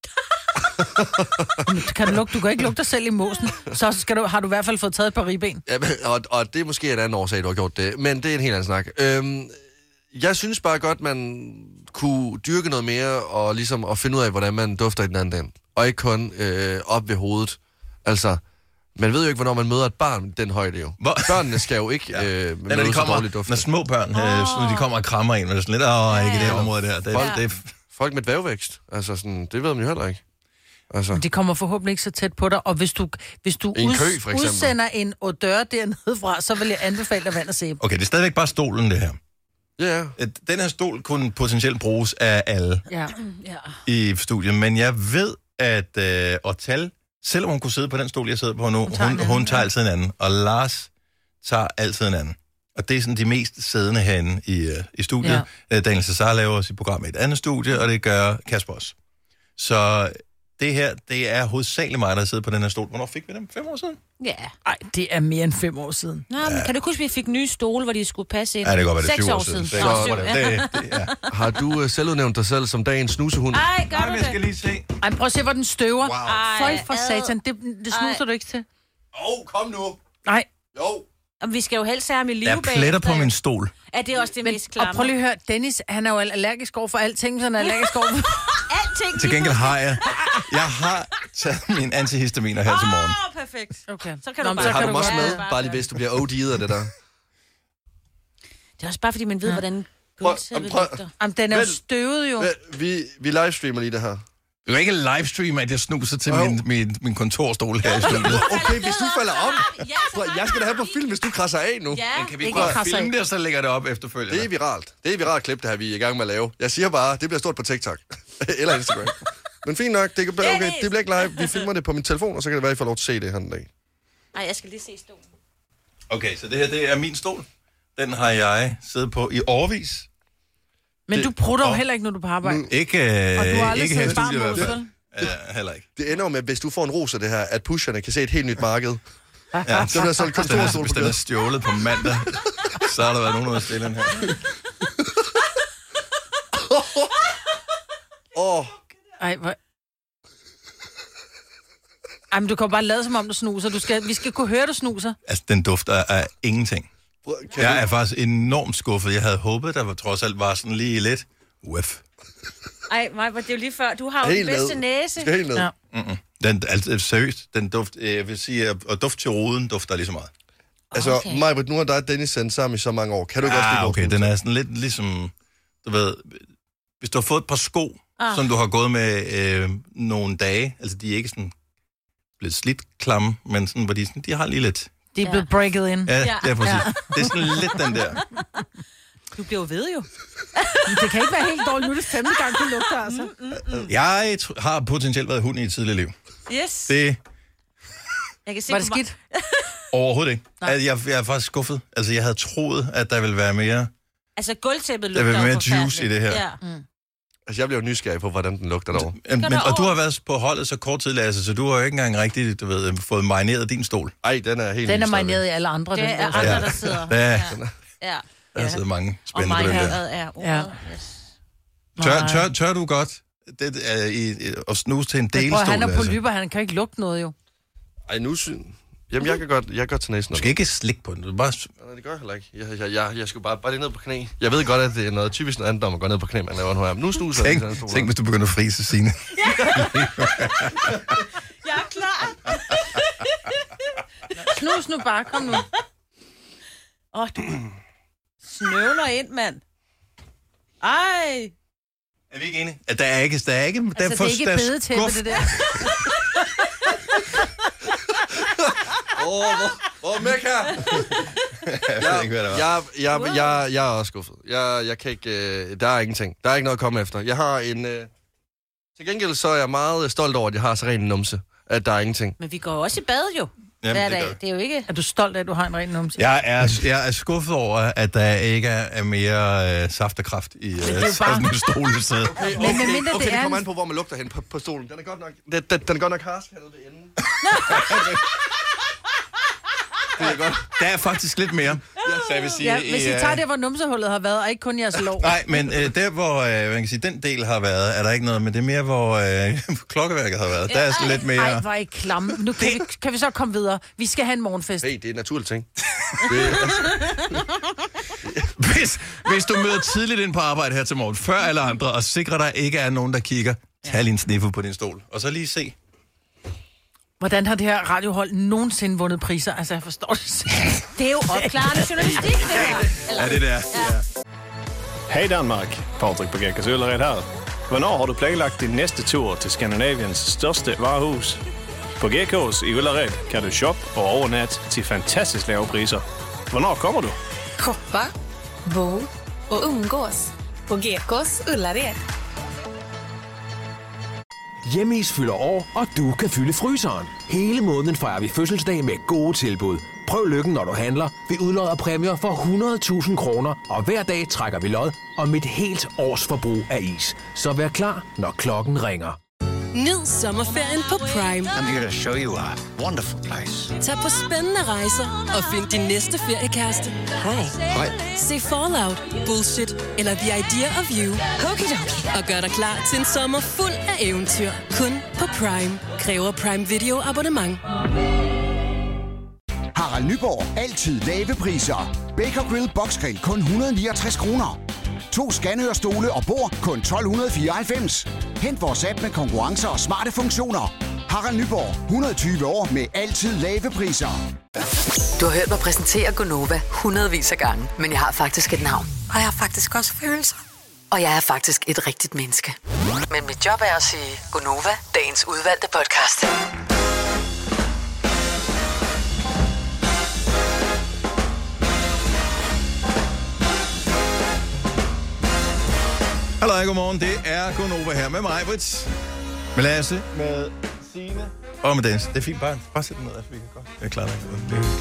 kan du, lugte, du kan ikke lugte dig selv i mosen, så skal du, har du i hvert fald fået taget et par ribben.
Ja, og, og det er måske en anden årsag, du har gjort det, men det er en helt anden snak. Øhm, jeg synes bare godt, man kunne dyrke noget mere, og ligesom at finde ud af, hvordan man dufter i den anden den. Og ikke kun øh, op ved hovedet. Altså, man ved jo ikke, hvornår man møder et barn den højde jo. Hvor? Børnene skal jo ikke øh,
ja. Når de kommer, når små børn, oh. øh, når de kommer og krammer en, og det er sådan lidt, åh, ikke i det her område der. Det,
folk,
det er...
folk med dværgvækst, altså sådan, det ved man jo heller ikke. Altså.
De kommer forhåbentlig ikke så tæt på dig, og hvis du, hvis du
en
ud,
kø, for
udsender en odør dernede fra, så vil jeg anbefale dig vand og sæbe.
Okay, det er stadigvæk bare stolen, det her.
Ja.
Den her stol kunne potentielt bruges af alle
ja.
Ja.
i studiet, men jeg ved, at øh, Otal, selvom hun kunne sidde på den stol, jeg sidder på nu, hun tager, hun, hun tager altid en anden, og Lars tager altid en anden. Og det er sådan de mest siddende herinde i, øh, i studiet. Ja. Daniel Cesar laver sit program i et andet studie, og det gør Kasper også. Så det her, det er hovedsageligt mig, der sidder på den her stol. Hvornår fik vi dem? Fem år siden?
Ja.
Ej, det er mere end fem år siden.
Nå, men ja. Kan du huske, at vi fik nye stole, hvor de skulle passe ind?
Ja, det kan godt være, det er
Seks
syv
år
år siden.
siden.
Så,
Så,
det, det, det, ja.
Har du uh, selv udnævnt dig selv som dagens snusehund?
Ej, gør
Ej,
du
jeg
det?
skal lige se.
Ej, prøv at se, hvor den støver.
Wow.
Føj for satan, det, det snuser
Ej.
du ikke til.
Åh, oh, kom nu.
Nej.
Jo.
Og vi skal jo helst have ham i live
Der er pletter på min stol.
Er det også det
Men,
mest
og
klamme?
prøv lige at høre, Dennis, han er jo allergisk over for alting, så han er allergisk over for...
Alting.
Til gengæld har jeg, jeg har taget min antihistaminer her til morgen.
Åh, oh, perfekt.
Okay.
Så kan
Nå,
du bare...
så
Har
kan
du
du
også
bare-
med? Bare lige hvis du bliver O D'et af det der.
Det er også bare, fordi man ved, ja. hvordan
Prøv-
gulvtæppet
prøv-
lugter.
Jamen, den er jo
Vent.
støvet jo.
Vi, vi livestreamer lige det her.
Du kan ikke livestreame, at jeg snuser til
Jo.
min, min, min kontorstol her i studiet.
Okay, hvis du falder om.
Ja,
Prøv, jeg skal da have på film, hvis du krasser af nu.
Ja,
Kan vi
Ikke
prøve at
krasser
filme
af.
det, og så lægger det op efterfølgende?
Det er viralt. Det er et viralt klip, det her, vi er i gang med at lave. Jeg siger bare, det bliver stort på TikTok. Eller Instagram. Men fint nok, det, kan, okay, det bliver ikke live. Vi filmer det på min telefon, og så kan det være, at I får lov til at se det her en dag.
Nej, jeg skal lige se stolen.
Okay, så det her, det er min stol. Den har jeg siddet på i årevis.
Men
Det-
du prutter jo
og-
heller ikke, når du er på arbejde.
Ikke,
Og du har aldrig
ikke her i
siddet bare
studiet i hvert
med
fald.
vel?
Ja, heller ikke.
Det ender jo med, hvis du får en ros af det her, at pusherne kan se et helt nyt marked.
Ja.
Så bliver sådan en
Hvis den, er,
kontorstol
hvis
på
den er
det.
stjålet på mandag, så har der været nogen, der har stillet den her.
Åh,
Ej, hvor... Ej, men du kan bare lade som om, du snuser. Du skal, vi skal kunne høre, du snuser.
Altså, den dufter af ingenting.
prøv- kan
Jeg
du-
er faktisk enormt skuffet. Jeg havde håbet, der var, trods alt var sådan lige lidt uff.
Ej, Maja, det er jo lige før. Du har jo
Helt
den bedste
ned.
næse.
Skal helt ned.
Ja.
Mm-mm. Den, altså, seriøst, den duft, øh, jeg vil sige, at at duft til roden dufter lige så meget.
Altså,
Okay.
Majbrit, nu har dig og Dennis sendt sammen i så mange år. Kan du ikke også lide
Ah,
vores
okay, den
snus?
er sådan lidt ligesom, du ved, hvis du har fået et par sko,
Ah.
som du har gået med øh, nogle dage, altså de er ikke sådan blevet slidt klamme, men sådan, hvor de, sådan, de har lige lidt.
De er blevet breaket in.
Ja,
Ja.
det er præcis. Det er sådan lidt den der.
Du bliver jo ved jo.
Men det kan ikke være helt dårligt. Nu er det femte gang, du lugter, altså.
Jeg tr- har potentielt været hund i et tidligere liv.
Yes.
Det
Jeg kan se
Var det
på mig-
skidt?
overhovedet ikke. Altså, jeg, jeg er faktisk skuffet. Altså, jeg havde troet, at der ville være mere,
Altså, gulvtæppet
der
lugter
ville være
jo
mere juice i det her.
Ja.
Altså, jeg bliver jo nysgerrig på, hvordan den lugter derovre.
Men,
der
men, og du
over.
har været på holdet så kort tid, Lasse, så du har jo ikke engang rigtig, du ved, fået marineret din stol.
Ej, den er helt
Den
ny
er
stadigvæk.
marineret i alle andre.
Det
den
er
der.
andre,
Ja.
der sidder.
Ja.
Ja. Ja.
Der har siddet mange
Og
spændende
mig
på den der.
herad er ordet.
Ja.
Yes.
Tør, tør, tør du godt det er i, i, at snuse til en
Men prøv,
delstol,
han er
Lasse?
polyper, han kan ikke lugte noget jo.
Ej, nu syn... Jamen, jeg kan godt, jeg kan godt tage næsen
Du
op.
skal ikke slikke på den. Du bare...
Nej, det gør jeg heller ikke. Jeg, jeg, jeg, jeg skal bare, bare lige ned på knæ. Jeg ved godt, at det er noget typisk noget andet, om at gå ned på knæ, man laver nu her. Men nu snuser jeg.
Tænk,
lige sådan en stol
tænk, hvis du begynder at frise, Signe.
Jeg er klar.
Snus nu bare, kom nu.
Åh, oh, du snøvler ind, mand. Ej.
Er vi ikke enige? At der er ikke... Der er ikke der
Altså, det er ikke
der
et bedetæppe,
skuff.
det der.
Åh, oh, hvor, hvor mæk her?
Jeg ved ikke, hvad det var.
Jeg, jeg, jeg, jeg, jeg er også skuffet. Jeg, jeg kan ikke... Øh, der er ingenting. Der er ikke noget at komme efter. Jeg har en... Øh... Til gengæld så er jeg meget stolt over, at jeg har så ren en numse. At der er ingenting.
Men vi går jo også i bad, jo.
Jamen,
Hver
det
dag.
gør.
Det er jo ikke...
Er du stolt af, at du har en ren numse?
Jeg er, jeg er skuffet over, at der ikke er mere øh, saft og kraft i øh,
bare-
sådan en stolesæde.
Okay,
Men medmindre
okay,
det
det
er
kommer
en-
an på, hvor man lugter hen på, på stolen. Den er godt nok, den, den, den er godt nok harsk hernede ved enden. Det er godt.
Der er faktisk lidt mere. Så jeg vil sige,
Ja, hvis I
øh,
tager der, hvor numsehullet har været, og ikke kun jeres lov.
Nej, men øh, der, hvor øh, man kan sige, den del har været, er der ikke noget, men det er mere, hvor øh, klokkeværket har været. Der er sådan lidt mere...
Nej, hvor er I klamme. Nu kan, vi, kan vi så komme videre. Vi skal have en morgenfest.
Hey, det er en naturlig ting. Det, altså,
Hvis, hvis du møder tidligt ind på arbejde her til morgen, før alle andre, og sikrer dig ikke er nogen, der kigger, tag lige en sniffer på din stol, og så lige se.
Hvordan har det her radiohold nogensinde vundet priser? Altså, jeg forstår det simpelthen.
Det er jo opklarende journalistik, det her. Eller,
Ja, det der. Ja.
Hej Danmark, Patrick på Gækkers Øllered her. Hvornår har du planlagt din næste tur til Skandinaviens største varehus? På G K's i Øllered kan du shoppe og overnatte til fantastisk lave priser. Hvornår kommer du?
Shoppa, bo och umgås på G K's Ullared.
Hjemmeis fylder år, og du kan fylde fryseren. Hele måneden fejrer vi fødselsdag med gode tilbud. Prøv lykken, når du handler. Vi udlodder præmier for hundrede tusind kroner, og hver dag trækker vi lod om et helt års forbrug af is. Så vær klar, når klokken ringer.
Nyd sommerferien på Prime.
I'm here to show you a wonderful place.
Tag på spændende rejser og find din næste feriekæreste. Hej.
Hej.
Se Fallout, Bullshit eller The Idea of You. Hokidoki. Og gør dig klar til en sommer fuld af eventyr. Kun på Prime. Kræver Prime Video abonnement.
Harald Nyborg. Altid lave priser. Baker Grill Boxgrill kun et hundrede og niogtres kroner. To skanørstole og bord kun tolv fireoghalvfems. Hent vores app med konkurrencer og smarte funktioner. Harald Nyborg. hundrede og tyve år med altid lave priser.
Du har hørt mig præsentere Gonova hundredvis af gange, men jeg har faktisk et navn.
Og jeg har faktisk også følelser.
Og jeg er faktisk et rigtigt menneske. Men mit job er at sige Gonova, dagens udvalgte podcast.
Hallo, godmorgen. Det er Gonova her med mig, Brits, med Lasse, med Signe og med Dennis. Det er fint, bare, bare sæt den ned, altså, vi kan godt. Jeg er klar, vi er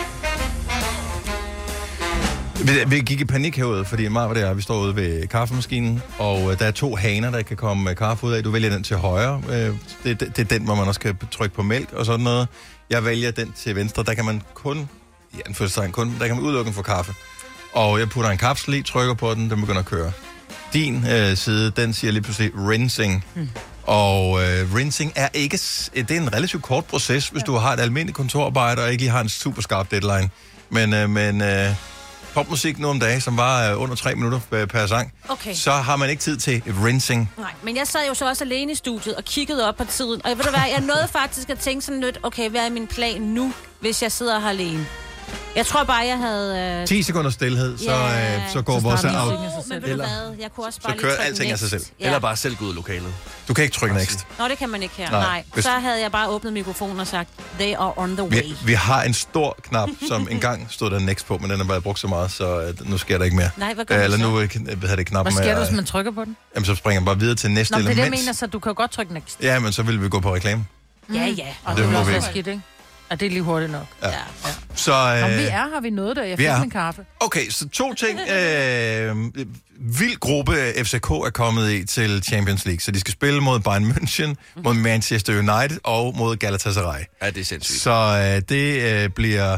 klar. Vi, vi gik i panik herude, fordi mig var der, vi står ude ved kaffemaskinen, og der er to haner, der kan komme kaffe ud af. Du vælger den til højre. Det, det, det er den, hvor man også kan trykke på mælk og sådan noget. Jeg vælger den til venstre. Der kan man kun, ja, den første tegn kun, der kan man udelukke for kaffe. Og jeg putter en kapsel i, trykker på den, den begynder at køre. Din øh, side, den siger lige pludselig rinsing. Hmm. Og øh, rinsing er ikke, det er en relativt kort proces, hvis ja. du har et almindeligt kontorarbejde og ikke lige har en super skarp deadline. Men, øh, men øh, popmusik nu om dagen, som var øh, under tre minutter per sang,
okay.
så har man ikke tid til rinsing.
Nej, men jeg sad jo så også alene i studiet og kiggede op på tiden. Og ved du hvad, jeg nåede faktisk at tænke sådan lidt, okay, hvad er min plan nu, hvis jeg sidder her alene? Jeg tror bare, jeg havde... Øh...
ti sekunder stillhed, så,
ja,
øh, så går
så
vores
af.
out.
Men ved du hvad, jeg kunne også bare
så kører
lige
alting af sig selv.
Ja.
Eller bare selv gå ud af lokalet.
Du kan ikke trykke next.
Nå, det kan man ikke her.
Nej.
Nej.
Hvis...
Så havde jeg bare åbnet mikrofonen og sagt, they are on the way.
Vi, vi har en stor knap, som engang stod der next på, men den er bare brugt så meget, så uh, nu sker der ikke mere.
Nej, hvad gør du
Eller
så?
nu havde det knappen
Hvad sker
med,
der, hvis man trykker på den?
Jamen, så springer man bare videre til næste
Nå,
element.
det er det, jeg mener, så du kan godt trykke next.
Ja, men så vil vi gå på reklame.
Mm. Ja, ja. Og
det
det
må
vil også
vi
være
ikke.
skidt, ikke? Og det er lige hurtigt nok.
Ja.
Ja.
Så, øh,
Om vi er, har vi noget der. Jeg
vi
fik
er.
min kaffe.
Okay, så to ting. Øh, vild gruppe F C K er kommet i til Champions League, så de skal spille mod Bayern München, mod Manchester United og mod Galatasaray.
Ja, det er sindssygt.
Så øh, det øh, bliver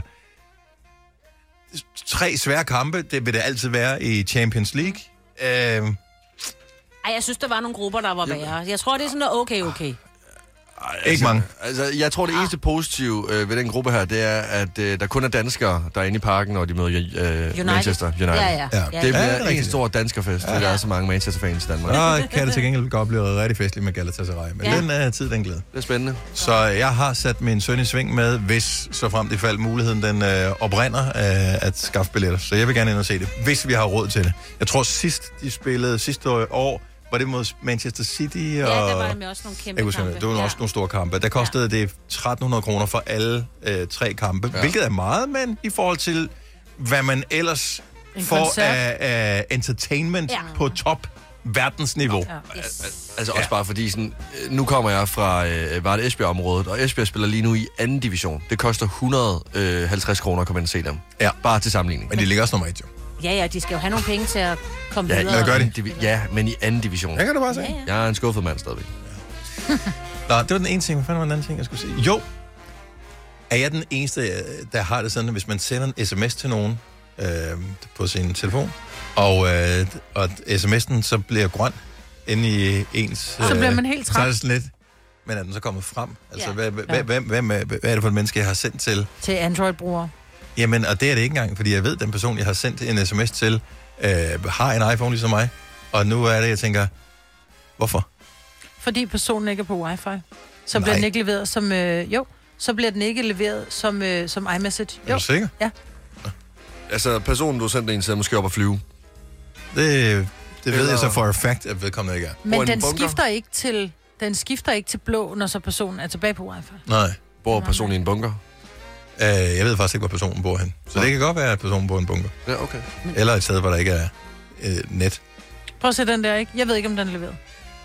tre svære kampe. Det vil det altid være i Champions League. Øh,
Ej, jeg synes, der var nogle grupper, der var værre. Jeg tror, det er sådan noget okay, okay.
Ej, ikke mange.
Altså, jeg tror, det eneste positive øh, ved den gruppe her, det er, at øh, der kun er danskere, der er inde i parken, når de møder øh, Manchester United.
Ja, ja.
Ja.
Det
Ja,
bliver
det er
en
rigtigt.
stor danskerfest, ja. Der er så mange Manchester-fans i Danmark.
Nå, kan det til gengæld godt blive rigtig festligt med Galatasaray, men ja. den er tid, den glæde.
Det er spændende.
Så jeg har sat min søn i sving med, hvis så frem det faldt muligheden, den øh, oprinder øh, at skaffe billetter. Så jeg vil gerne ind og se det, hvis vi har råd til det. Jeg tror sidst, de spillede sidste år, var det mod Manchester City.
Ja,
og...
der var det med også nogle kæmpe
jeg husker,
kampe.
det var
ja.
også nogle store kampe. Der kostede ja. det tretten hundrede kroner for alle øh, tre kampe, ja. hvilket er meget, men i forhold til, hvad man ellers
En
får
koncert.
af, af entertainment ja. på top verdensniveau.
Ja. Yes. Altså også bare fordi, sådan, nu kommer jeg fra øh, var det Esbjerg-området, og Esbjerg spiller lige nu i anden division. Det koster et hundrede og halvtreds kroner at komme ind og se dem.
Ja.
Bare til sammenligning.
Men de ligger også nummer et, jo.
Ja, ja, de skal jo have nogle penge til at komme
ja,
videre.
Hvad gør de?
Divi- ja, men i anden division.
Jeg kan du bare se.
Ja, ja.
Jeg er en skuffet mand stadigvæk.
Nå, det var den ene ting. Hvad fanden var den anden ting, jeg skulle sige? Jo, er jeg den eneste, der har det sådan, at hvis man sender en sms til nogen øh, på sin telefon, og, øh, og sms'en så bliver grøn inde i ens... Øh,
så bliver man helt træt.
Så er det sådan lidt, men er den så kommet frem? Altså,
Ja.
hvad, hvad,
Ja.
hvad, hvad, hvad, hvad er det for et menneske, jeg har sendt til?
Til Android-brugere.
Jamen, og det er det ikke engang, fordi jeg ved, at den person, jeg har sendt en sms til, øh, har en iPhone ligesom mig, og nu er det, jeg tænker, hvorfor?
Fordi personen ikke er på wifi. Så
Nej.
bliver den ikke leveret som... Øh, jo, så bliver den ikke leveret som, øh, som iMessage. Jo.
Er du sikker?
Ja.
Altså, personen, du sendte en til, er måske op at flyve.
Det, det ved
Eller-
jeg så for a fact, at vedkommende ikke er.
Men
en
den
bunker?
skifter ikke til... Den skifter ikke til blå, når så personen er tilbage på wifi.
Nej.
Bor personen i en bunker?
Øh, jeg ved faktisk ikke, hvor personen bor hen. Så det kan godt være, at personen bor i en bunker.
Ja, okay.
Eller et sted, hvor der ikke er øh, net.
Prøv at se den der, ikke? Jeg ved ikke, om den er leveret.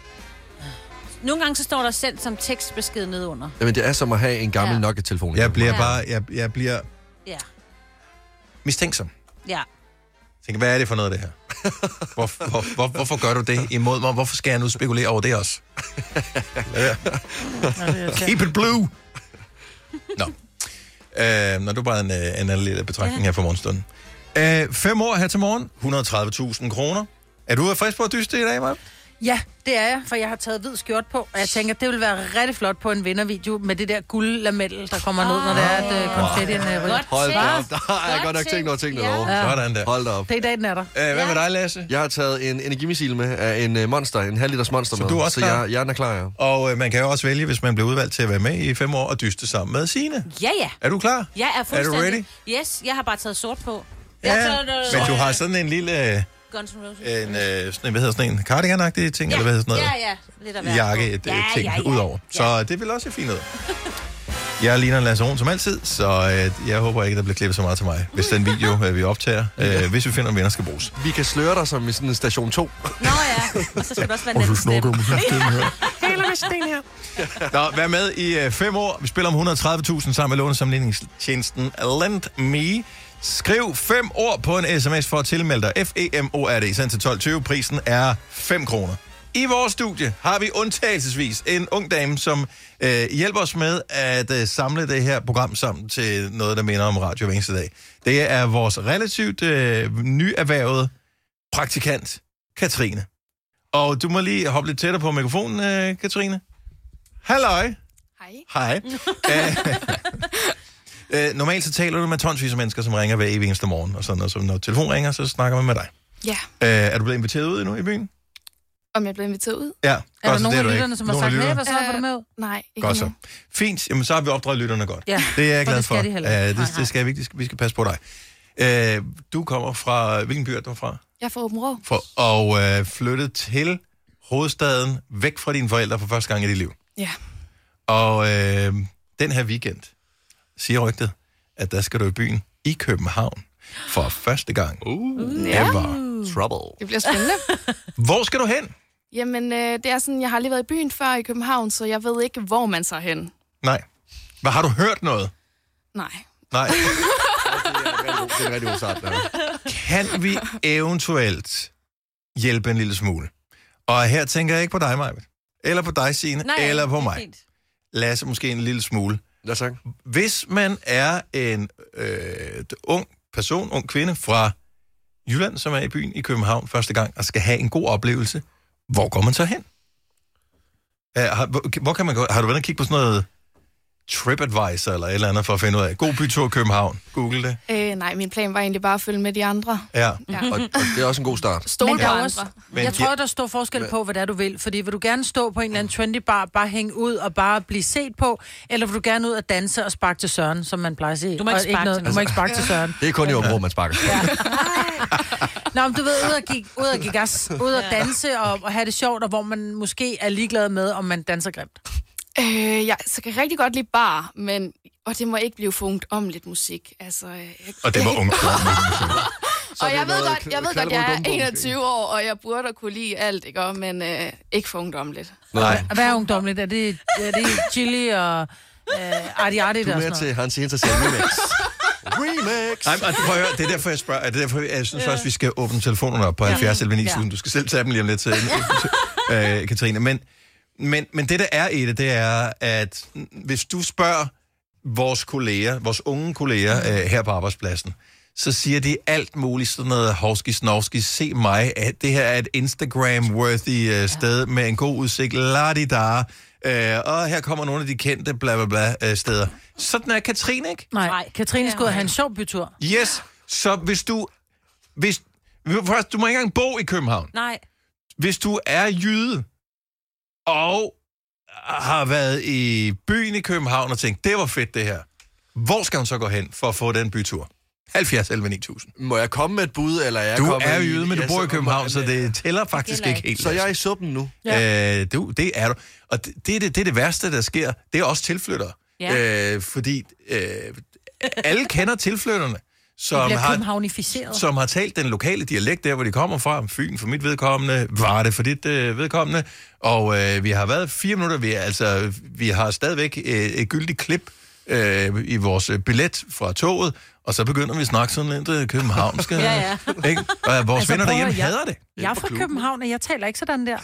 Nogle gange så står der sendt som tekstbesked nedunder.
Jamen, det er som at have en gammel
Ja.
Nokia-telefon.
Jeg bliver
Ja.
bare, jeg, jeg bliver
Ja.
mistænksom.
Ja.
Jeg tænker, hvad er det for noget, det her? Hvor, hvor, hvor, hvorfor gør du det imod mig? Hvorfor skal jeg nu spekulere over det også? Ja. Keep it blue! Nå. Øh, når du bare en, øh, en anden lille betragtning her for morgenstunden. Øh, fem år her til morgen. et hundrede og tredive tusind kroner. Er du frisk på at dyste i dag, Maja?
Ja, det er jeg, for jeg har taget hvid skjort på, og jeg tænker, det vil være rigtig flot på en vindervideo med det der guldlamel, der kommer ned, når det er, at uh, konfettien uh, ryger.
Hold da op, der har jeg godt nok tænkt noget ting derovre.
Ja.
Sådan der.
Hold da op.
Det er i dag, den er der.
Øh, hvad med dig, Lasse?
Jeg har taget en energimissil med af en uh, monster, en halv liters monster
Så
med.
du er også
så
klar?
jeg, jeg er klar, ja.
Og øh, man kan jo også vælge, hvis man bliver udvalgt til at være med i fem år, og dyste sammen med Signe.
Ja, ja.
Er du klar?
Jeg er
Er
fuldstændig...
du ready?
Yes, jeg har bare taget sort på.
Ja,
Jeg har taget,
men du har sådan en lille... Øh,
Guns N' Roses.
en, øh, sådan en, hvad hedder sådan en cardigan-agtig ting, ja. eller hvad hedder sådan noget?
Ja, ja. Lidt af hvert
Jakke,
på.
et,
ja,
et ting
ja, ja.
udover. Så det vil også se fint ud. Jeg ligner Lasse Ron som altid, så øh, jeg håber ikke, der bliver klippet så meget til mig, hvis den video, øh, vi optager, øh, hvis vi finder, om vinder skal bruges.
Vi kan sløre dig som i sådan en station to.
Nå ja, og så skal det også være
Og
den
så snakker
stemme.
om sådan stemme her.
Hele med sten her.
Nå, vær med i øh, fem år. Vi spiller om et hundrede og tredive tusind sammen med lånesamligningstjenesten Lend Me. Skriv fem ord på en sms for at tilmelde dig. F E M O R D. Send til tolv tyve. Prisen er fem kroner. I vores studie har vi undtagelsesvis en ung dame, som øh, hjælper os med at øh, samle det her program sammen til noget, der minder om radio hver eneste dag. Det er vores relativt øh, nyerhvervede praktikant, Katrine. Og du må lige hoppe lidt tættere på mikrofonen, øh, Katrine. Halløj.
Hej.
Hej. Æh, øh, normalt så taler du med tonsvis af mennesker, som ringer hver evig eneste morgen. Og sådan, og så når telefonen ringer, så snakker man med dig.
Ja.
Øh, er du blevet inviteret ud endnu i byen?
Om jeg blev inviteret ud?
Ja.
Er
godt,
der
så
nogen
det
af
du
lytterne,
ikke.
som har
Nogle af
sagt, hey,
lytterne?
hvad så var du med?
Nej, ikke
Godt så.
endnu.
Fint. Jamen, så har vi opdraget lytterne godt.
Ja,
Det er jeg
for
glad
det
for.
skal de heller ikke.
Uh, det, det skal vi ikke. Vi skal passe på dig. Uh, du kommer fra... Hvilken by er du fra?
Jeg er fra Åben Rå.
For, og uh, flyttet til hovedstaden, væk fra dine forældre for første gang i dit liv.
Ja.
Og uh, den her weekend, siger rygtet, at der skal du i byen i København for første gang.
Uh,
Ja.
Ever.
Trouble.
Det bliver spændende.
Hvor skal du hen?
Jamen, øh, det er sådan, jeg har lige været i byen før i København, så jeg ved ikke, hvor man tager hen.
Nej. Hvad, har du hørt noget?
Nej.
Nej.
Det er en rigtig god start, der.
Kan vi eventuelt hjælpe en lille smule? Og her tænker jeg ikke på dig, Maja. Eller på dig, Signe.
Nej,
eller på
det er
mig.
fint.
Lasse måske en lille smule.
Lad os sige.
Hvis man er en øh, ung person, ung kvinde fra Jylland, som er i byen i København første gang, og skal have en god oplevelse, hvor går man så hen? Uh, har, hvor, hvor kan man gå? Har du været og kigge på sådan noget TripAdvisor eller et eller andet for at finde ud af? God bytur København. Google det.
Øh, nej, min plan var egentlig bare at følge med de andre.
Ja.
Ja.
Og, og det er også en god start.
Stol
Men
på
der er
andre.
også,
Men
jeg
ja-
tror, der står forskel på, hvad det er, du vil. Fordi vil du gerne stå på en eller anden trendy bar, bare hænge ud og bare blive set på, eller vil du gerne ud og danse og sparke til Søren, som man plejer at sige?
Du må ikke
Og
sparke
noget,
til
Du må ikke sparke til Søren.
Det er kun i Åben Rå, man sparker. Ja.
Nå, men du ved, ud og gik, ud og gik gas, ud og danse og, og have det sjovt, og hvor man måske er ligeglad med, om man danser grimt.
Øh, jeg så kan rigtig godt lide bar, men og det må ikke blive for ungdommeligt musik. Altså, øh, jeg,
Og det var ungdommen.
Så er
Og
det
jeg ved
noget
godt, jeg, ved
knald
godt,
mod
jeg er
dumbo,
enogtyve år, og jeg burde at kunne lide alt, ikke? Men øh, ikke for ungdomligt.
Nej.
Hvad er ungdomligt? Er det, er det chili og øh, arti arti
Du er
og
mere
sådan
til
noget?
Hans Intercell Remix. Remix!
Nej, men prøv at høre, det er derfor, jeg spørger. Det er derfor, jeg synes også, vi skal åbne telefonerne op på halvfjerds elleve ni tusind. Du skal selv tage dem lige om lidt til, øh, Katrine. Men, men, men det, der er i det, det er, at hvis du spørger vores kolleger, vores unge kolleger øh, her på arbejdspladsen, så siger de alt muligt sådan noget hovski snovski, se mig, at det her er et Instagram-worthy øh, sted med en god udsigt, la-di-da, øh, og her kommer nogle af de kendte bla bla bla øh, steder. Sådan er Katrine, ikke?
Nej, Katrine skulle have en sjov bytur.
Yes, så hvis du, hvis, først, du må ikke engang bo i København.
Nej.
Hvis du er jyde, og har været i byen i København og tænkt, det var fedt det her. Hvor skal hun så gå hen for at få den bytur? halvfjerds elleve ni tusind.
Må jeg komme med et bud, eller er jeg
Du
kommet
er
i-
jyde, men du
Ja,
bor i
så-
København, så det tæller faktisk ikke helt.
Så jeg er i suppen nu.
Ja. Øh, du, det er du. Og det, det, er det, det er det værste, der sker. Det er også tilflyttere.
Ja.
Øh, fordi øh, alle kender tilflytterne,
Det
som
bliver
har,
københavnificeret.
som har talt den lokale dialekt der, hvor de kommer fra. Fyn for mit vedkommende, var det for dit øh, vedkommende. Og øh, vi har været fire minutter. Vi, er, altså, vi har stadigvæk øh, et gyldigt klip øh, i vores billet fra toget, og så begynder vi at snakke sådan lidt øh, københavnske.
Ja, ja.
Ikke? Og vores
Altså,
venner
prøv at
derhjemme
høre,
hader det.
Jeg er fra København, og jeg taler ikke sådan der.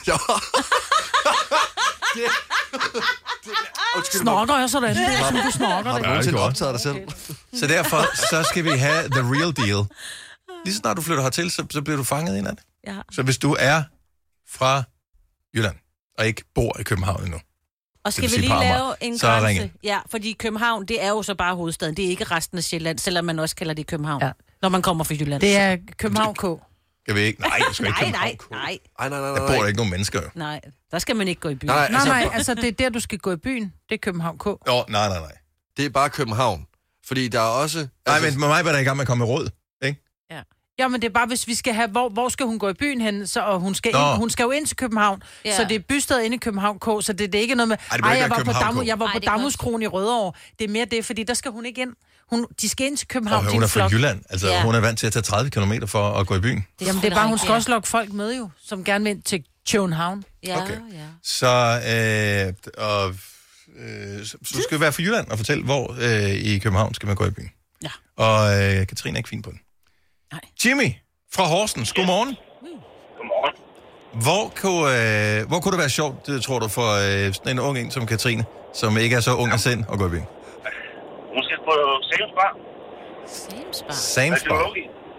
Snorker jeg sådan der, som du snorker
Har du
det.
nogensinde
godt.
optaget dig selv?
Så derfor så skal vi have the real deal. Lige så snart du flytter hertil, så, så bliver du fanget ind af det.
Ja.
Så hvis du er fra Jylland, og ikke bor i København endnu,
Og skal
vil
vi
sige
lige
på Amager,
lave en
så
grænse?
ringe.
Ja, fordi København, det er jo så bare hovedstaden. Det er ikke resten af Sjælland, selvom man også kalder det København. Ja. Når man kommer fra Jylland.
Det er København K.
jeg ved ikke, nej, du skal ikke
Nej,
København.
nej, nej.
Ej, nej, nej,
Der bor der ikke nogen mennesker jo.
Nej, der skal man ikke gå i byen.
Nej,
Nej, nej, altså det er der, du skal gå i byen. Det er København K.
Åh, oh, nej, nej, nej.
Det er bare København. Fordi der er også...
Nej,
altså-
men med mig var der i gang med at komme med råd, ikke?
Ja. Ja, men det er bare, hvis vi skal have, hvor, hvor skal hun gå i byen hen, så, og hun skal,
Nå.
ind, hun skal jo ind til København,
Ja.
ja. Så det er bysted inde i København K, så det, det er ikke noget med,
Ej, det må
ej,
ikke
jeg
være
var på,
København
Damu,
K.
jeg var
Ej,
på
det er godt.
Damuskronen i Rødovre. Det er mere det, fordi der skal hun ikke ind. Hun, de skal ind til København,
Og
din
hun er fra
flok.
Jylland, altså
Ja.
hun er vant til at tage tredive kilometer for at gå i byen.
Det Jamen, det er bare, hun skal også lokke folk med jo, som gerne vil ind til København.
Ja,
Okay.
ja.
Så, øh, og, øh, så så du skal være fra Jylland og fortælle, hvor øh, i København skal man gå i byen.
Ja.
Og øh, Katrine er ikke fin på den.
Nej.
Jimmy fra Horsens, godmorgen.
Godmorgen.
Hvor kunne, øh, hvor kunne det være sjovt, det tror du, for øh, sådan en ung en som Katrine, som ikke er så ung af sind, at gå i byen?
Hun skal på Samsbar.
Samsbar?
Samsbar.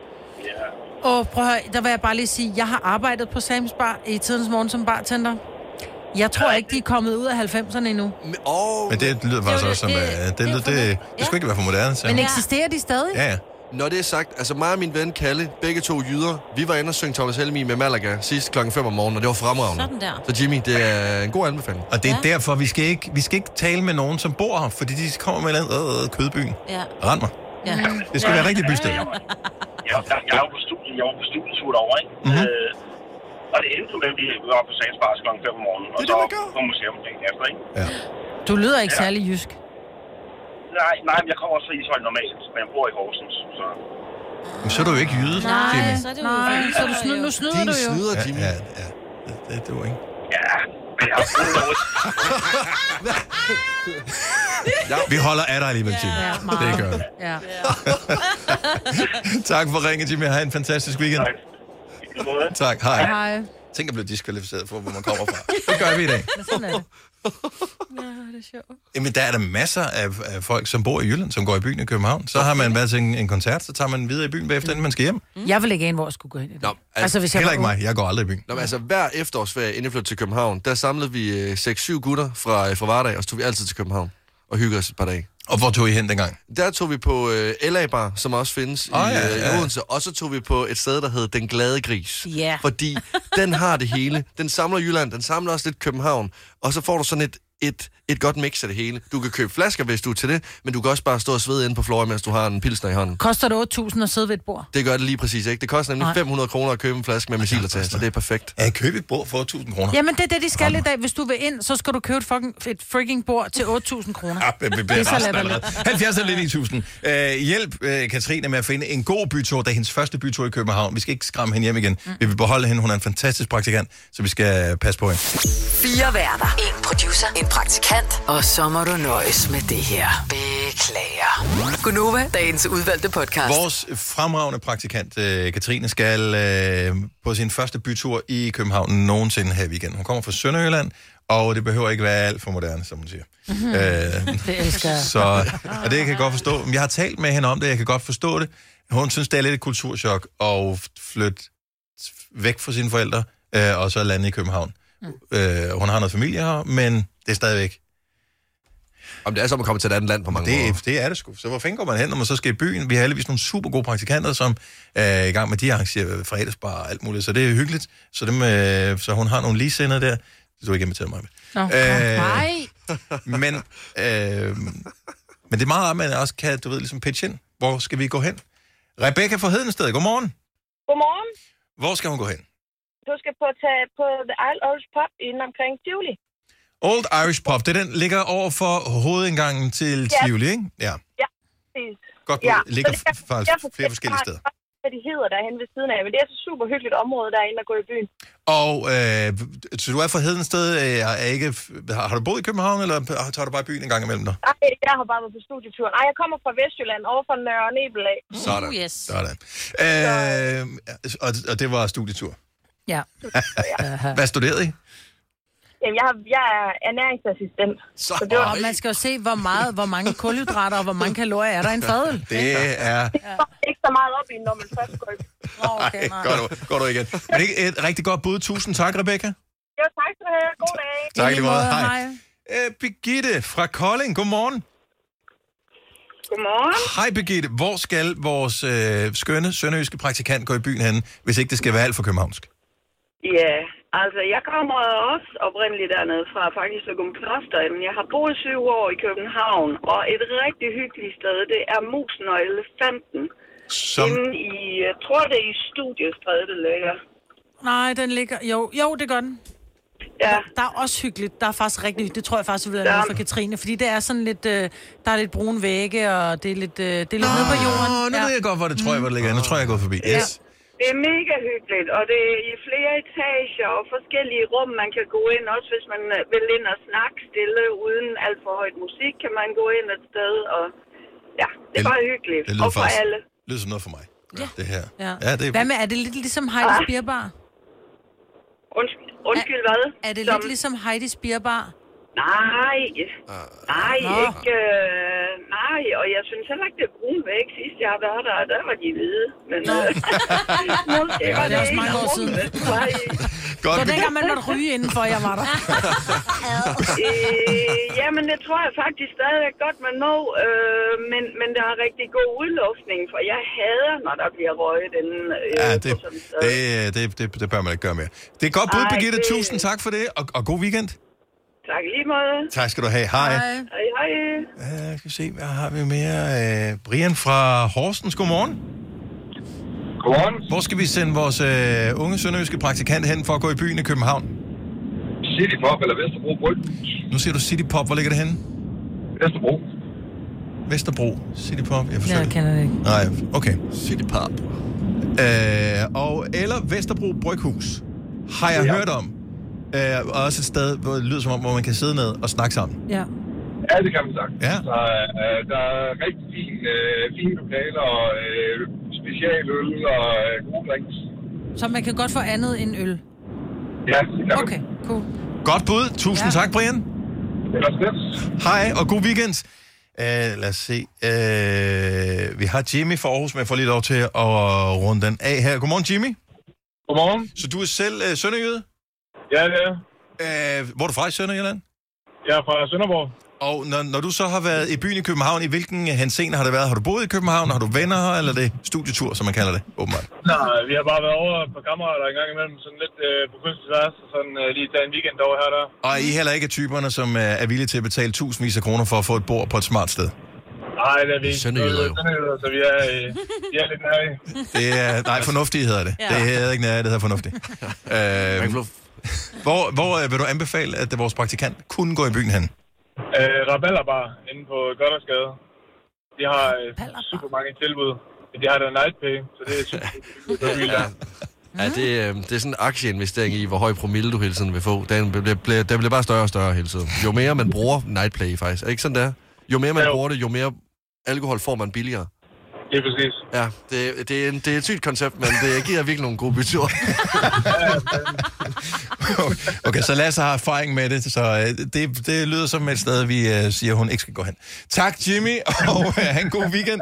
Ja.
Og prøv at høre, der vil jeg bare lige sige, jeg har arbejdet på Sam's Bar i tidens morgen som bartender. Jeg tror ikke, de er kommet ud af halvfemserne endnu.
Oh,
Men det lyder faktisk også som, øh, det, det, det, det, det skulle ikke være for moderne. Så.
Men eksisterer de stadig?
Ja, ja.
Når det er sagt, altså mig og min ven Kalle, begge to jyder, vi var inde og synge Thomas Helmi med Malaga sidst klokken fem om morgenen, og det var fremragende.
Sådan der.
Så Jimmy, det er en god anbefaling.
Og det er ja. derfor, vi skal, ikke, vi skal ikke tale med nogen, som bor her, fordi de kommer med et eller andet øh, kødbyen.
Ja.
Rend mig.
Ja.
Det skal
Ja.
være rigtig bysted.
Jeg, jeg, jeg er jo på studie, jeg var på studietur derovre, ikke?
Mhm.
Øh, og det endte jo med, at vi var på Samsbar klokken fem om morgenen, og
Det er
så
det, man gør.
på museum dagen efter, ikke?
Ja.
Du lyder ikke
Ja.
særlig jysk.
Nej, nej, men jeg kommer også fra Ishøj normalt, men jeg bor i Horsens, så...
Men så er du jo ikke jyde,
Nej,
Jimmy.
Så er det jo...
Nej, så du snyd, nu snyder
Din
du jo.
snyder,
Ja,
Jimmy.
ja, ja. Det, det, det var ikke.
Ja, men jeg har boet derovre.
Vi holder af dig alligevel, Jimmy.
Ja, meget.
Det gør vi.
Ja.
Tak for ringen, Jimmy. Ha' en fantastisk weekend.
Tak. I lige måde.
Tak, hej.
Hej.
Tænk at blive diskvalificeret for, hvor man kommer fra. Det gør vi i dag.
Men sådan er det. Ja, det er sjovt.
Jamen, der er der masser af, af folk, som bor i Jylland, som går i byen i København. Så har man været til en, en koncert, så tager man videre i byen bagefter, inden man skal hjem.
Jeg vil ikke ind, hvor jeg skulle gå hen i det.
Nå, altså,
Altså, hvis jeg
Heller
var
ikke
ung.
mig. Jeg går aldrig i byen.
Nå, men altså, hver efterårsferie, inden jeg flyttede til København, der samlede vi seks syv gutter fra, fra Vardag, og så tog vi altid til København og hyggede os et par dage.
Og hvor tog I hen dengang?
Der tog vi på øh, L A Bar, som også findes
Oh,
i,
ja,
øh,
ja.
i Odense, og så tog vi på et sted, der hed Den Glade Gris.
Ja.
Fordi den har det hele. Den samler Jylland, den samler også lidt København, og så får du sådan et et, et godt mix af det hele. Du kan købe flasker, hvis du er til det, men du kan også bare stå og svede inde på floor, mens du har en pilsner i hånden.
Koster det otte tusind at sidde ved et bord?
Det gør det lige præcis, ikke? Det koster nemlig
Nej.
fem hundrede kroner at købe en flaske med missiler til, så det er perfekt.
At købe et bord for otte tusind kroner?
Jamen, det er det, de skal i dag. Hvis du vil ind, så skal du købe et, fucking, et freaking bord til otte tusind kroner.
Ja, vi bliver resten allerede. halvfjerds ni tusind. Uh, hjælp uh, Katrine med at finde en god bytur. Det er hendes første bytur i København. Vi skal ikke skræmme hende hjem igen. Mm. Vi vil beholde hende. Hun er en fantastisk praktikant, så vi skal passe på hende.
Fire værter. En producer. En praktikant. Og så må du nøjes med det her. Beklager. Gunova, dagens udvalgte podcast.
Vores fremragende praktikant, uh, Katrine, skal uh, på sin første bytur i København nogensinde her i weekenden. Hun kommer fra Sønderjylland, og det behøver ikke være alt for moderne, som hun siger.
Mm-hmm.
Øh,
det elsker jeg.
Så, og det kan jeg godt forstå. Jeg har talt med hende om det, jeg kan godt forstå det. Hun synes, det er lidt et kulturschok at flytte væk fra sine forældre, øh, og så lande i København. Mm. Øh, hun har noget familie her, men det er stadigvæk...
Om det er som at komme til et andet land på mange
det,
måder.
Det er det sgu. Så hvor fanden går man hen, når man så skal i byen? Vi har heldigvis nogle super gode praktikanter, som er i gang med de arrangerer fredagsbar og alt muligt, så det er hyggeligt. Så, dem, øh, så hun har nogle ligesindede der. Du er ikke inviteret mig med.
Nå,
øh,
nej.
Men, øh, men det er meget, at man også kan, du ved, ligesom pitch ind. Hvor skal vi gå hen? Rebecca fra Hedensted, godmorgen.
Godmorgen.
Hvor skal hun gå hen?
Du skal på, tage på The Irish Pub inden omkring Tivoli.
Old Irish Pub, det den ligger over for hovedindgangen til
Ja.
Tivoli, ikke? Ja.
Ja, præcis.
Godt,
ja.
ligger
Så det
faktisk
jeg
flere forskellige steder.
Hvad de hedder derhen ved siden af, men det er så super hyggeligt område derinde at gå i byen.
Og øh, så du er fra Hedensted, er ikke, har, har du boet i København, eller tager du bare i byen en gang imellem dig?
Nej, jeg har bare været på studietur. Nej, jeg kommer fra Vestjylland, over fra Nørre Nebel af.
Sådan.
Uh, yes.
Sådan. Øh, og, og det var studietur.
Ja.
Hvad studerede I?
Jamen, jeg, har, jeg er ernæringsassistent.
Så,
så det var,
Og man skal jo se, hvor, meget, hvor mange kulhydrater og hvor mange kalorier er der i en fadøl.
Det er...
det går ikke så meget op i, når man først går i byen.
Okay, nej.
Går du, går du igen. Men ikke et rigtig godt bud. Tusind tak, Rebecca.
Jo, tak skal du have. God dag.
Tak lige måde. Hej. Hej. Birgitte fra Kolding, godmorgen.
Godmorgen.
Hej Birgitte. Hvor skal vores øh, skønne sønderjyske praktikant gå i byen henne, hvis ikke det skal være alt for københavnsk?
Ja, altså jeg kommer også oprindeligt dernede fra, faktisk Løgum Kloster, men jeg har boet syv år i København, og et rigtig hyggeligt sted, det er Musen og Elefanten.
Som...
Inden i, jeg tror det er i Studiestræde, det ligger.
Nej, den ligger... Jo, jo det gør den.
Ja.
Der, der er også hyggeligt. Der er faktisk rigtig hyggeligt. Det tror jeg faktisk, vi ved noget for Katrine. Fordi det er sådan lidt... Øh, der er lidt brune vægge, og det er lidt, øh, det er lidt
oh,
nede på jorden.
Nu ja. ved jeg godt, hvor det tror jeg, hvor det ligger. Nu tror jeg, jeg er gået forbi. Yes.
Ja. Det er mega hyggeligt, og det er i flere etager og forskellige rum, man kan gå ind. Også hvis man vil ind og snakke stille, uden alt for højt musik, kan man gå ind et sted. Og ja, det er bare hyggeligt.
Det lyder
og for
faktisk,
alle.
Det lyder som noget for mig.
Ja.
Det her.
Ja.
Ja, det er...
Hvad med, er det lidt ligesom Heidi's
Ah.
Beerbar?
Undskyld, undskyld hvad?
Er det
Som...
lidt ligesom Heidi's Beerbar?
Nej, nej,
Nå.
ikke, øh, nej, og jeg synes heller ikke, det er brun væk. Sidst jeg har været der, der var de hvide. Men, øh, måske
Ja,
var
det er også mange år siden.
Godt,
Så dengang man måtte ryge indenfor, jeg var der.
øh, jamen, det tror jeg faktisk stadigvæk godt, man må. Øh, men, men der er rigtig god udluftning, for jeg hader, når der bliver røget inden. Øh,
Ja, det, det, det, det, det bør man ikke gøre mere. Det er godt bud,
Ej,
Birgitte.
det-
Tusind tak for det, og, og god weekend.
Tak i lige måde.
Tak skal du have. Hej.
Hej, hej.
Uh, skal vi se, hvad har vi mere? Uh, Brian fra Horsens, godmorgen.
Godmorgen.
Hvor skal vi sende vores uh, unge sønderjyske praktikant hen for at gå i byen i København?
City Pop eller Vesterbro Bryghus.
Nu siger du City Pop. Hvor ligger det henne?
Vesterbro.
Vesterbro. City Pop. Jeg forstår
Ja, jeg kender det ikke.
Nej, okay. City Pop. Uh, og, eller Vesterbro Bryghus. Har jeg
Ja.
hørt om. Uh, og også et sted, hvor det lyder som om, hvor man kan sidde ned og snakke sammen.
Ja.
Ja, det kan man sagt.
Ja.
Så, øh, der er rigtig fine, øh, fine lokaler og øh, specialøl og øh, gode drinks.
Så man kan godt få andet end øl.
Ja, det kan
Okay, cool.
Godt bud. Tusind ja. tak, Brian.
Det er slet.
Hej, og god weekend. Uh, lad os se. Uh, vi har Jimmy fra Aarhus, men jeg får lige lov til at runde den af her. Godmorgen, Jimmy.
Godmorgen.
Så du er selv uh, sønderjyde?
Ja, det er.
Uh, hvor er du fra i Sønderjylland?
Jeg er fra Sønderborg.
Og når, når du så har været i byen i København, i hvilken henseende har det været? Har du boet i København? Har du venner her, eller er det studietur, som man kalder det, åbenbart?
Nej, vi har bare været over på kammerater en gang imellem, sådan lidt øh, på kryds og tværs, og sådan øh, lige tage en weekend over her der.
Og I heller ikke typerne, som øh, er villige til at betale tusindvis af kroner for at få et bord på et smart sted?
Nej, det er vi ikke.
Sønderjyder jo.
Sønderjyder, så vi er, øh, vi er lidt nærige.
Det er, nej, fornuftigt hedder det. Ja. Det hedder ikke nærige, det hedder fornuftigt. øh, hvor hvor øh, vil du anbefale, at vores praktikant kunne gå i byen hen?
Øh, Rabalderbar inde på Goddersgade. De har øh, super mange tilbud. De har der night pay, så det er super.
ja. ja, det, øh, det er sådan en aktieinvestering i, hvor høj promille du hele tiden vil få. Den bliver, bliver, den bliver bare større og større hele tiden. Jo mere man bruger nightplay, faktisk. Er ikke sådan, der? Jo mere man ja, bruger det, jo mere alkohol får man billigere.
Det er præcis.
Ja, det, det, er, en, det er et sygt koncept, men det giver virkelig nogle gode byture.
Okay, så Lasse har erfaring med det, så det, det lyder som et sted, vi uh, siger, hun ikke skal gå hen. Tak, Jimmy, og uh, have en god weekend.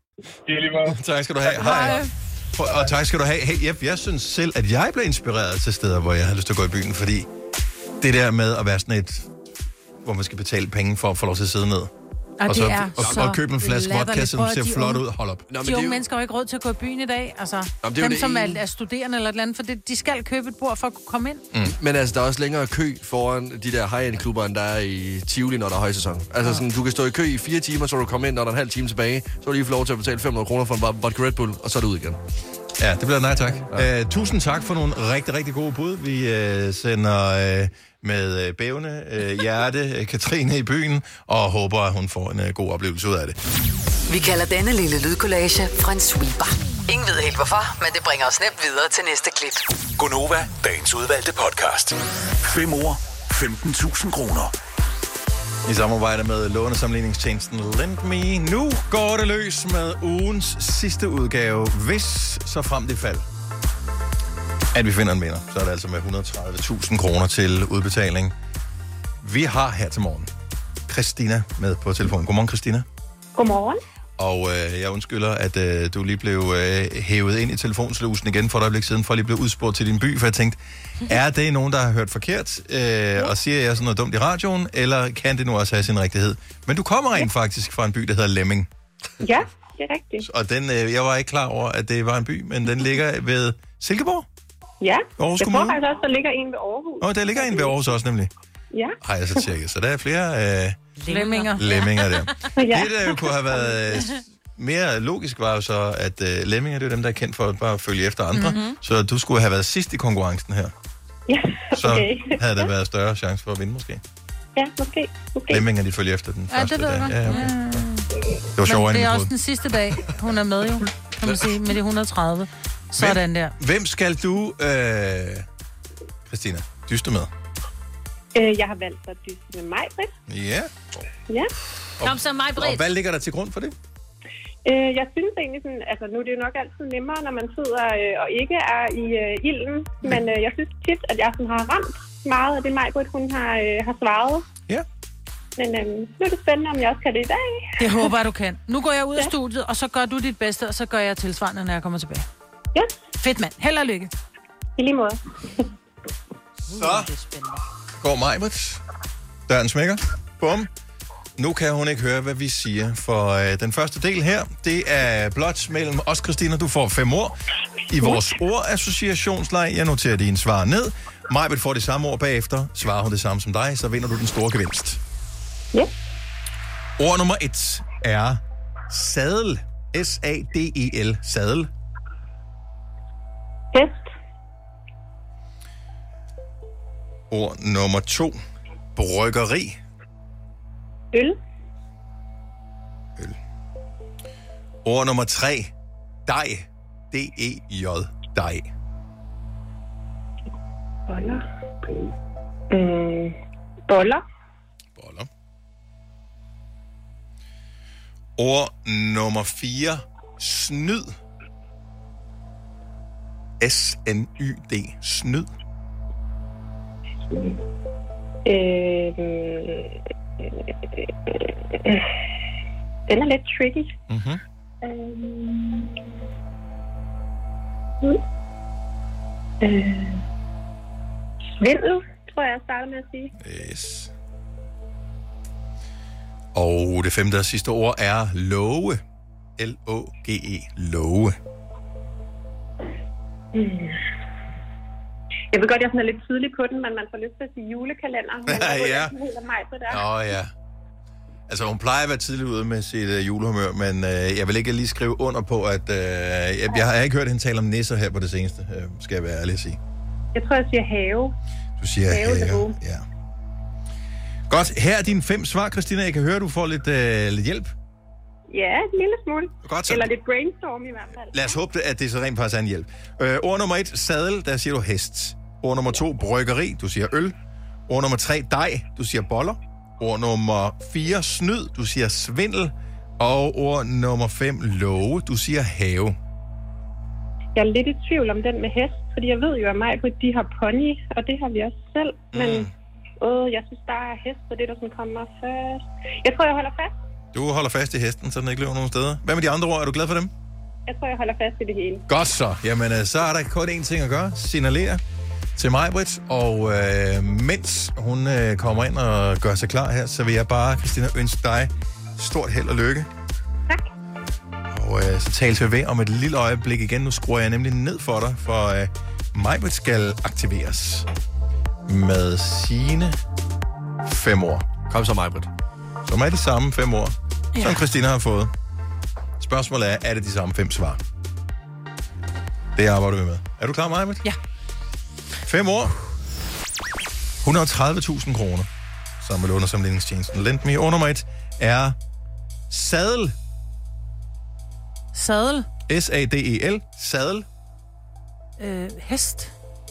Tak skal du have. Hej. Og tak skal du have. Hey, jeg, jeg synes selv, at jeg blev inspireret til steder, hvor jeg har lyst til at gå i byen, fordi det der med at være sådan et, hvor man skal betale penge for at få lov til at sidde ned.
Og,
og, så,
og,
og, og købe en flaske vodka, som ser flot ud. Hold op.
Nå, de unge jo... mennesker har ikke råd til at gå i byen i dag. Altså,
Nå,
dem,
det
som
en...
er, er studerende eller et eller andet, for det, de skal købe et bord for at kunne komme ind.
Mm. Men altså, der er også længere kø foran de der high-end-klubber, end der er i Tivoli, når der er højsæson. Altså, sådan, du kan stå i kø i fire timer, så du kommer ind, når der er en halv time tilbage. Så vil du lige få lov til at betale fem hundrede kroner for en vodka Red Bull, og så er det ud igen.
Ja, det bliver nej tak. Ja. Uh, tusind tak for nogle rigtig, rigtig gode bud. Vi uh, sender uh, med uh, bævende uh, hjerte uh, Katrine i byen, og håber, at hun får en uh, god oplevelse ud af det.
Vi kalder denne lille lydkollage en sweeper. Ingen ved helt hvorfor, men det bringer os nemt videre til næste klip.
Gonova, dagens udvalgte podcast.
Fem år, femten tusind kroner. I samarbejde med lånesamligningstjenesten LendMe. Nu går det løs med ugens sidste udgave, hvis så frem det fald, at vi finder en vinder. Så er det altså med et hundrede og tredive tusind kroner til udbetaling. Vi har her til morgen Christina med på telefonen. Godmorgen, Christina.
Godmorgen.
Og øh, jeg undskylder, at øh, du lige blev øh, hævet ind i telefonslusen igen for et øjeblik siden, for at lige blev udspurgt til din by, for jeg tænkte, er det nogen, der har hørt forkert, øh, ja. og siger jeg sådan noget dumt i radioen, eller kan det nu også have sin rigtighed? Men du kommer rent ja. faktisk fra en by, der hedder Lemming.
Ja, det er rigtigt.
Og den, øh, jeg var ikke klar over, at det var en by, men den ligger ved Silkeborg?
Ja,
Aarhus
jeg
Kommune?
tror faktisk også, der ligger en ved Aarhus.
Åh, oh, der ligger en ved Aarhus også nemlig.
Ja.
Har jeg så tjekket, så der er flere... Øh,
Lemminger.
Lemminger der.
Ja.
Det, der jo kunne have været... Øh, mere logisk var jo så, at uh, lemminger, det er dem, der er kendt for at bare følge efter andre. Mm-hmm. Så du skulle have været sidst i konkurrencen her.
Ja, okay.
Så havde der været større chance for at vinde, måske.
Ja, måske. måske.
Lemminger, de følger efter den
ja,
første
det
dag.
Ja,
ja, okay.
ja.
Det var sjovere,
men det er
end
også den sidste dag, hun er med jo, kan man sige, med de et hundrede og tredive. Sådan der.
Hvem skal du, øh, Christina, dyste med?
Øh, jeg har valgt at dyste med mig, Britt.
Ja.
Ja.
Og, Kom så mig, Britt.
Og hvad ligger der til grund for det?
Øh, jeg synes egentlig sådan, altså nu er det jo nok altid nemmere, når man sidder øh, og ikke er i øh, ilden, men øh, jeg synes tit, at jeg sådan har ramt meget af det, Maj-Britt, hun har, øh, har svaret.
Ja.
Men øh, nu er det spændende, om jeg også kan det i dag.
Det håber jeg, du kan. Nu går jeg ud ja. af studiet, og så gør du dit bedste, og så gør jeg tilsvarende, når jeg kommer tilbage.
Ja.
Fedt, mand. Held og lykke.
I lige måde.
Så går Maj-Britt. Døren smækker. Bum. Nu kan hun ikke høre, hvad vi siger, for øh, den første del her, det er blot mellem os, Christina. Du får fem ord i vores ordassociationsleg. Jeg noterer dine svar ned. Maj-Britt får det samme ord bagefter. Svarer hun det samme som dig, så vinder du den store gevinst.
Ja.
Ord nummer et er sadel. S A D E L. Sadel.
Hest.
Ord nummer to. Bryggeri.
Øl.
Øl. Ord nummer tre. Dej. D E J. Dej.
Boller. Mm, boller.
Boller. Ord nummer fire. Snyd. S N Y D. Snyd.
Øh, den er lidt tricky.
Mm-hmm.
Øh, øh, svindel, tror jeg, jeg starter med at sige.
Yes. Og det femte og sidste ord er love. L O G E. Love.
Mm. Jeg ved godt, jeg er sådan lidt tidlig på den, men man får lyst til at sige julekalender. Men jeg
ja.
ved ikke helt mig på det.
Nå ja. Altså, hun plejer at være tidligt ude med sit uh, julehumør, men uh, jeg vil ikke lige skrive under på, at... Uh, jeg, jeg har ikke hørt hende tale om nisser her på det seneste, uh, skal jeg være ærlig at sige.
Jeg tror, jeg siger have.
Du siger have,
have.
Ja. Godt, her er dine fem svar, Christina. Jeg kan høre, du får lidt, uh, lidt hjælp.
Ja, en lille smule.
Godt, så.
Eller lidt brainstorm i hvert fald.
Lad os håbe, at det så rent faktisk er en hjælp. Uh, ord nummer et, sadel, der siger du hest. Ord nummer to, bryggeri, du siger øl. Ord nummer tre, dej, du siger boller. Ord nummer fire, snyd, du siger svindel. Og ord nummer fem, love, du siger have.
Jeg er lidt i tvivl om den med hest, fordi jeg ved jo, at mig de har pony, og det har vi også selv. Men mm. åh, jeg synes, der er hest, og det der sådan kommer først. Jeg tror, jeg holder fast.
Du holder fast i hesten, så den ikke løber nogen steder. Hvad med de andre ord? Er du glad for dem?
Jeg tror, jeg holder fast i det hele.
Godt så. Jamen, så er der kun én ting at gøre. Signalere til mig, Britt. Og øh, mens hun øh, kommer ind og gør sig klar her, så vil jeg bare, Christina, ønske dig stort held og lykke.
Tak.
Og øh, så tales vi ved om et lille øjeblik igen. Nu skruer jeg nemlig ned for dig, for øh, Majbrit skal aktiveres med sine fem år.
Kom så, Majbrit.
Som er de samme fem år,
Ja.
som Christina har fået. Spørgsmålet er, er det de samme fem svar? Det arbejder vi med. Er du klar, Majbrit?
Ja.
Fem år. et hundrede og tredive tusind kroner. Sammen med lånesamligningstjenesten Lendme. Ord nummer et er sadel.
Sadel.
S A D E L. Sadel.
Øh, hest.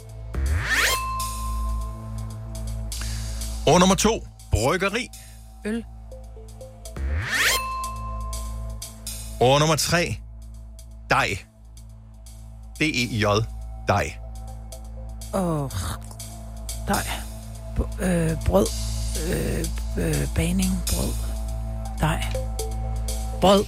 Ord nummer to. Bryggeri.
Øl.
Ord nummer tre. Dej. D E J. Dej.
Åh, dej. B- øh, brød. Øh, øh, baning. Brød. Dej. Brød.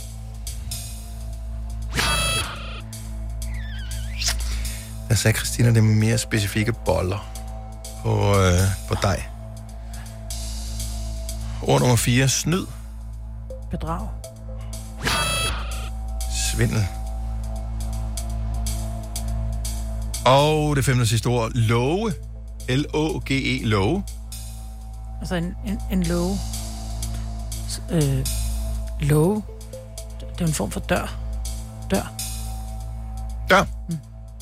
Der sagde Christina, det er mere specifikke boller på, øh, på dej. Ord nummer fire. Snyd.
Bedrag.
Svindel. Og det femte og sidste ord. Love. L O G E. Love.
Altså en, en, en låge. S- Øh, låge. Det er jo en form for dør. Dør.
Dør. Mm.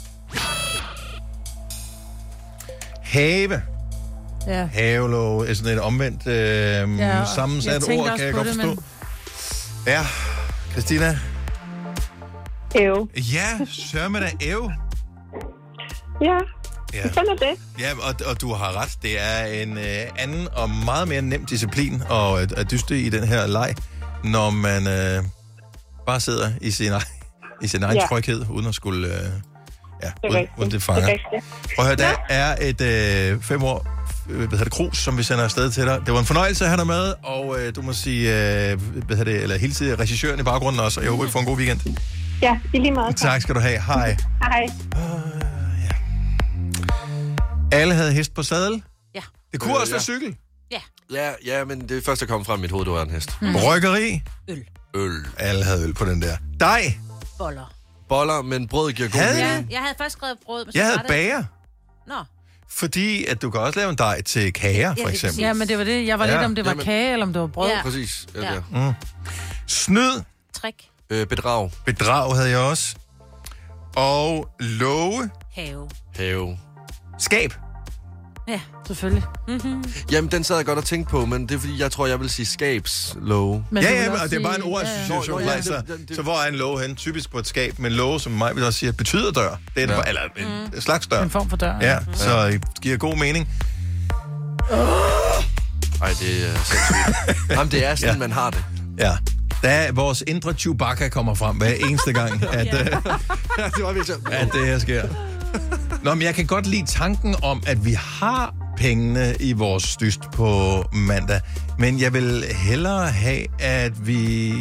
Have.
Ja.
Havelove er sådan et omvendt øh,
Ja, og
sammensat
jeg tænkte
ord,
også
kan jeg
på
godt
det,
forstå.
men-
Ja, Christina.
Æv.
Ja, sørme da æv.
Ja,
Ja.
sådan er det.
Ja, og, og du har ret. Det er en øh, anden og meget mere nem disciplin at, at, at dyste i den her leg, når man øh, bare sidder i sin, egen, i sin egen
Ja.
tryghed, uden at skulle... Øh, ja,
Det er
uden,
rigtigt.
uden det
Det
fanger.
er rigtigt.
Prøv at høre, der er et øh, fem år øh, hvad hedder det, krus, som vi sender afsted til dig. Det var en fornøjelse at have dig med, og øh, du må sige, øh, hvad hedder det, eller hilse regissøren i baggrunden også, og jeg håber, I får en god weekend.
Ja, i lige meget.
Tak skal du have. Hej.
Hej.
Alle havde hest på sadel?
Ja.
Det kunne
Øh,
også
ja.
være cykel.
Ja.
Ja, ja, men det første, der kom frem i mit hoved, det var en hest.
Mm. Bryggeri?
Øl.
Øl.
Alle havde øl på den der. Dej?
Boller.
Boller, men brød giver god
Havde
mening.
Ja, jeg havde først skrevet brød, men så
Jeg havde
var det...
bager.
Nå.
Fordi at du kan også lave en dej til kager, for eksempel.
Ja, men det var det. Jeg var
Ja.
lidt om det var
Jamen-
kage, eller om det var brød.
Ja.
Præcis. Ja.
Ja.
Ja.
Mm. Snyd.
Træk.
Øh, bedrag.
Bedrag havde jeg også. Og love.
Have.
Have.
Skab.
Ja, selvfølgelig.
Mm-hmm.
Jamen, den sad jeg godt og tænkte på, men det er fordi, jeg tror, jeg vil sige skabslove.
Men
Ja,
du vil
ja,
også
og det er bare en
sige-
ordassociation.
Ja, ja.
Ja,
Nå,
så,
ja, det- det-
så hvor er en love hen? Typisk på et skab, men love, som mig vil også sige, betyder dør. Det er
Ja.
ja. eller en slags dør.
En form for dør.
Ja, så det giver god mening.
Ej, det er sindssygt. Jamen, det er sådan,
Ja.
ja. man har det.
Ja. Da vores indre Chewbacca kommer frem hver eneste gang, at,
Ja. det var virkelig
at det her sker. Nå, men jeg kan godt lide tanken om, at vi har pengene i vores dyst på mandag. Men jeg vil hellere have, at vi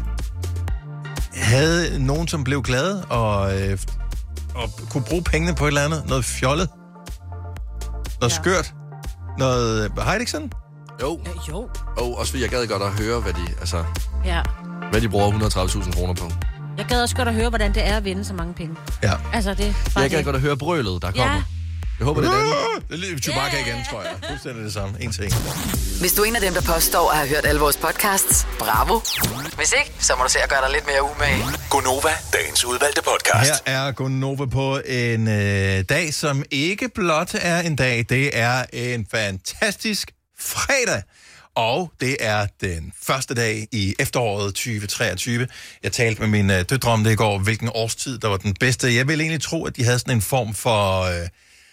havde nogen, som blev glade og, øh, og kunne bruge pengene på et eller andet. Noget fjollet. Noget ja. skørt. Noget... Har I det ikke sådan?
Jo.
Ja, jo.
Og også fordi jeg gad godt at høre, hvad de, altså,
Ja.
hvad de bruger et hundrede og tredive tusind kroner på.
Jeg gad også godt at høre, hvordan det er at vinde så mange penge.
Ja.
Altså, det er bare
Jeg gad
det.
godt at høre brølet, der kommer.
Ja.
Jeg håber, det er den.
Det er lidt Chewbacca igen, tror jeg. Fuldstændig det samme. En ting.
Hvis du er en af dem, der påstår at have hørt alle vores podcasts, bravo. Hvis ikke, så må du se at gøre dig lidt mere umage.
Gonova, dagens udvalgte podcast.
Her er Gonova på en øh, dag, som ikke blot er en dag. Det er en fantastisk fredag. Og det er den første dag i efteråret tyve treogtyve. Jeg talte med mine døtre om det i går, hvilken årstid der var den bedste. Jeg ville egentlig tro, at de havde sådan en form for øh,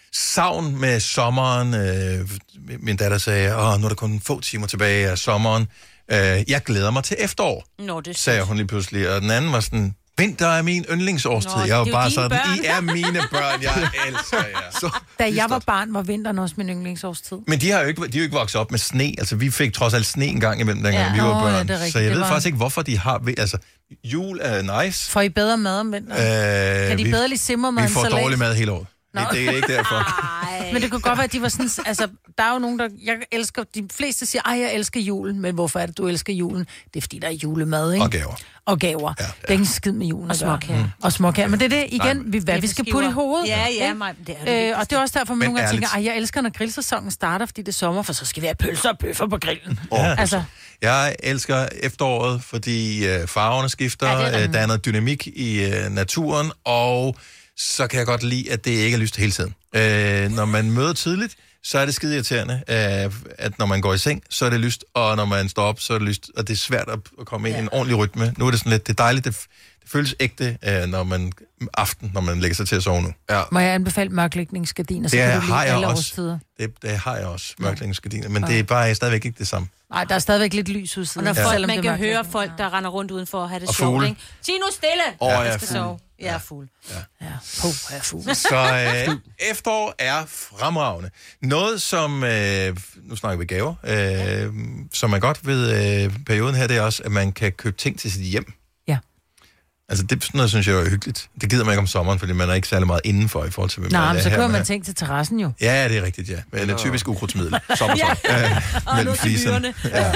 savn med sommeren. Øh, min datter sagde, åh, nu er der kun få timer tilbage af sommeren. Øh, jeg glæder mig til efterår,
Nå, det
sagde hun lige pludselig. Og den anden var sådan, vinter er min yndlingsårstid.
Nå,
jeg var
det er jo
bare
dine
sådan,
børn.
I er mine børn, jeg elsker jer. Så,
Da jeg var barn, var vinteren også min yndlingsårstid.
men de har jo ikke, de er jo ikke vokset op med sne. Altså, vi fik trods alt sne en gang imellem, dengang
Ja.
vi var
Nå, ja,
børn.
det er rigtigt.
Så jeg
Det
ved
var-
faktisk ikke, hvorfor de har... Altså, jul er nice.
Får I bedre mad om vinteren?
Øh,
Kan de
vi-
bedre lide simmermad
Vi
end
får
salat?
dårlig mad hele året.
Nå.
Det, det er ikke derfor.
Men det kunne godt være, at de var sådan... Altså, der er jo nogen, der... Jeg elsker... De fleste siger, ej, jeg elsker julen. Men hvorfor er det, du elsker julen? Det er, fordi der er julemad, ikke?
Og gaver.
Og gaver. Ja, ja. Det er ikke en skid med julen.
Og småkager.
Mm. Og småkager. Men det er det, igen,
Nej.
vi, hvad vi skal putte i hovedet.
Ja, ja,
ikke?
mig, det er det
øh, og det er også derfor, man
Men
nogle gange
ærligt.
tænker, ej, jeg elsker, når grillsæsonen starter, fordi det er sommer, for så skal vi have pølser og bøffer på grillen.
Ja.
Altså,
Jeg elsker efteråret, fordi øh, farverne skifter,
Ja,
ja,
det er
øh, der er noget dynamik i øh, naturen, og så kan jeg godt lide, at det ikke er lyst hele tiden. Øh, når man møder tidligt, så er det skide irriterende, øh, at når man går i seng, så er det lyst, og når man står op, så er det lyst, og det er svært at, at komme ind i en ordentlig rytme. Nu er det sådan lidt, det er dejligt, det, det føles ægte, øh, når man aften, når man lægger sig til at sove nu. Ja.
må jeg anbefale mørklægningsgardiner, så
Det
kan du lide
har jeg
alle
også.
årstider.
Det, det har jeg også, mørklægningsgardiner, men det er bare stadigvæk ikke det samme.
Nej, der er stadigvæk lidt lys ud
Og
siden.
når folk,
selvom
man
det er
kan
mørkt.
høre folk, der render rundt udenfor og have det
Og
sjovt,
fugle.
ikke? Sig nu stille!
Åh,
jeg
jeg er
skal
fuld.
sove. Jeg er fuld.
Ja, puh, jeg er fuld.
Så øh, efterår er fremragende. Noget, som... Øh, nu snakker vi gaver. Øh, som er godt ved øh, perioden her, det er også, at man kan købe ting til sit hjem.
Ja.
Altså, det sådan noget, synes jeg er hyggeligt. Det gider man ikke om sommeren, fordi man er ikke særlig meget indenfor i forhold til, hvad
Nej,
man
men
er
så
her
køber
med.
man ting til terrassen jo.
Ja, det er rigtigt, ja. Men det er typisk ukrudtsmiddel. Sommersol.
Ja.
Øh,
Og
mellem
nu til
fliserne.
myrerne.
Ja.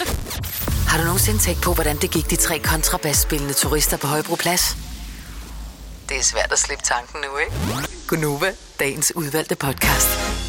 Har du nogensinde tænkt på, hvordan det gik de tre kontrabasspillende turister på Højbroplads? Det er svært at slippe tanken nu, ikke? Gonova, dagens udvalgte podcast.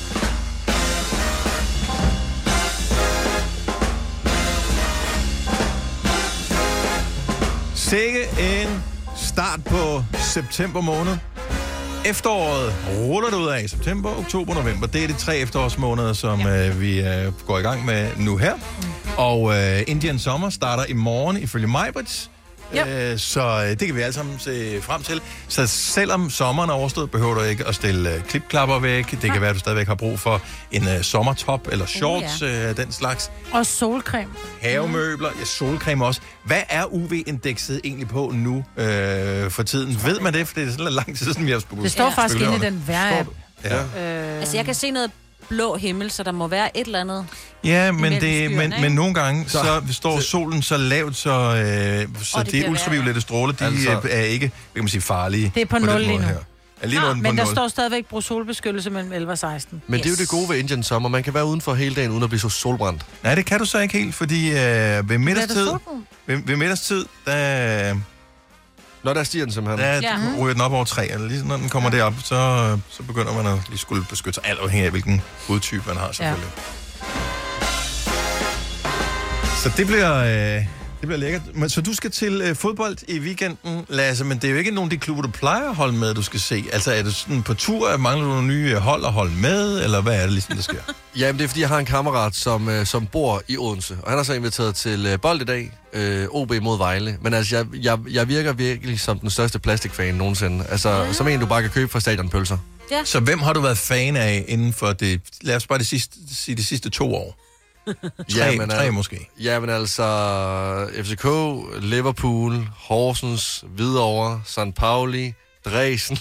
Sikke en start på september måned. Efteråret ruller det ud af. September, oktober, november. Det er de tre efterårsmåneder, som ja. øh, vi øh, går i gang med nu her. Og øh, Indian Summer starter i morgen, ifølge Majbrits. Ja. Øh, så øh, det kan vi alle sammen se frem til. Så selvom sommeren er overstået, behøver du ikke at stille øh, klipklapper væk. Det kan være, at du stadigvæk har brug for en øh, sommertop eller shorts, uh, ja. øh, den slags.
Og solcreme.
Havemøbler, ja, solcreme også. Hvad er U V-indekset egentlig på nu øh, for tiden? Ved man det? For det er sådan lang tid siden, vi har spurgt.
Det står faktisk inde i den vejr-app.
Ja.
Øh... Altså, jeg kan se noget blå himmel, så der må være et eller andet.
Ja, men,
imellem
det,
skyerne,
men,
ikke?
men nogle gange, så, så står solen så lavt, så, øh, så
det
de
bliver
ultraviolette stråler, de
Altså-
altså, er ikke, hvad kan man sige, farlige.
Det er på
den
nul
måde
lige nu.
her. Ja, lige nu er den på
Men der
nul.
står stadigvæk brug solbeskyttelse mellem elleve og seksten.
Men yes. Det er jo det gode ved Indian Summer. Man kan være udenfor hele dagen, uden at blive så solbrændt.
Nej, det kan du så ikke helt, fordi øh, ved middagstid, ved, ved middagstid, der,
Nå, der stiger den simpelthen.
der
Ja.
ryger den op over tre, eller lige når den kommer ja. derop, så, så begynder man at lige skulle beskytte sig, alt afhængig af, hvilken hudtype man har, selvfølgelig. Ja. Så det bliver, øh, det bliver lækkert. Men, så du skal til øh, fodbold i weekenden, Lasse, men det er jo ikke nogen af de klubber, du plejer at holde med, du skal se. Altså, er du sådan på tur? Mangler du nogle nye hold at holde med, eller hvad er det ligesom, der sker?
Jamen, det er fordi, jeg har en kammerat, som, øh, som bor i Odense, og han har så inviteret til øh, bold i dag, øh, O B mod Vejle. Men altså, jeg, jeg, jeg virker virkelig som den største plastikfan nogensinde. Altså, ja. Som en, du bare kan købe fra stadionpølser.
Ja.
Så hvem har du været fan af inden for det, lad os bare de sidste, sige de sidste to år? Tre,
Jamen,
tre
al-
måske.
Jamen altså, F C K, Liverpool, Horsens, Hvidovre, Sankt Pauli, Dresden.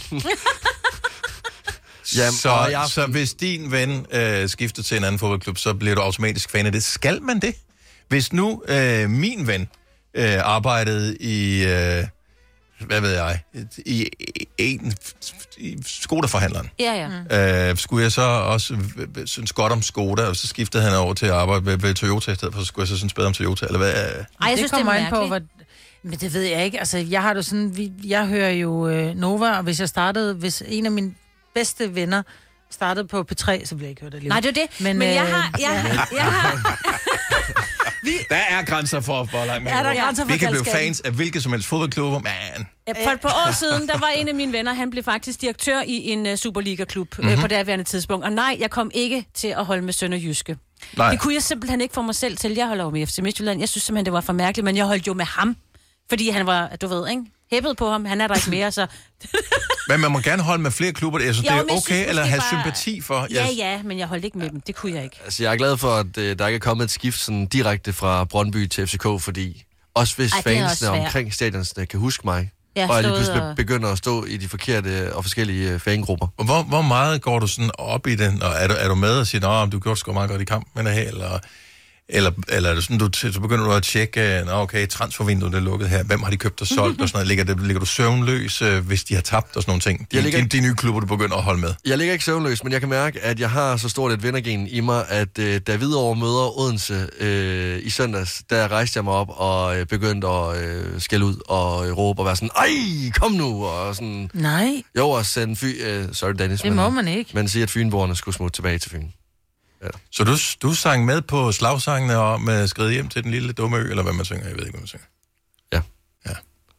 Jamen,
så,
og jeg-
så hvis din ven øh, skifter til en anden fodboldklub, så bliver du automatisk fan af det. Skal man det? Hvis nu øh, min ven øh, arbejdede i, øh, hvad ved jeg, i en i Skoda-forhandleren.
Ja, ja.
Øh, skulle jeg så også synes godt om Skoda, og så skiftede han over til at arbejde ved, ved Toyota i stedet for, så skulle jeg så synes bedre om Toyota, eller hvad?
Ej, jeg synes, det kommer ind på, hvor... Men det ved jeg ikke. Altså, jeg har det sådan, vi, jeg hører jo øh, Nova, og hvis jeg startede, hvis en af mine bedste venner startede på P tre, så ville jeg ikke høre det alligevel.
Nej, det er det. Men, Men jeg har... Jeg, jeg, jeg har
vi... Der er grænser for, hvor langt man
ja, der er grænser for
vi kan blive
galskaben.
fans af hvilke som helst fodboldklubber, man.
For et par år siden, der var en af mine venner, han blev faktisk direktør i en uh, Superliga-klub mm-hmm. øh, på derværende tidspunkt. Og nej, jeg kom ikke til at holde med Sønderjyske. Nej. Det kunne jeg simpelthen ikke få mig selv til. Jeg holder jo med F C Midtjylland. Jeg synes simpelthen, det var for mærkeligt, men jeg holdt jo med ham. Fordi han var, du ved, ikke? Hæppet på ham. Han er der ikke mere, så...
Men man må gerne holde med flere klubber. Jeg synes, jo, det er okay, synes, eller have bare... sympati for.
Ja, ja, men jeg holdt ikke med dem. Det kunne jeg ikke.
Altså, jeg er glad for, at uh, der ikke er kommet et skift sådan direkte fra Brøndby til F C K, fordi også hvis Ej, fansene omkring stadionsene kan huske mig, ja, og lige pludselig og... begynder at stå i de forkerte og forskellige fangrupper.
Hvor, hvor meget går du sådan op i den, og er du, er du med og siger, at du gjorde sgu meget godt i kampen, eller... Eller, eller er det sådan, du, så begynder du at tjekke, nå okay, transfervinduet er lukket her, hvem har de købt og solgt, og sådan noget. Ligger, det, ligger du søvnløs, øh, hvis de har tabt og sådan nogle ting? De, ligger, de, de nye klubber, du begynder at holde med.
Jeg ligger ikke søvnløs, men jeg kan mærke, at jeg har så stort et vindergen i mig, at øh, da Hvidovre møder Odense øh, i søndags, der rejste jeg mig op og øh, begyndte at øh, skælde ud og øh, råbe og være sådan, ej, kom nu! Og sådan,
nej.
Jo, og sende Fy... Øh, sorry, Dennis.
Det må man ikke.
Men sige, at fynboerne skulle smutte tilbage til Fyn.
Ja. Så du, du sang med på slagsangene om at skride hjem til den lille dumme ø, eller hvad man synger? Jeg ved ikke, hvad man synger.
Ja.
Ja.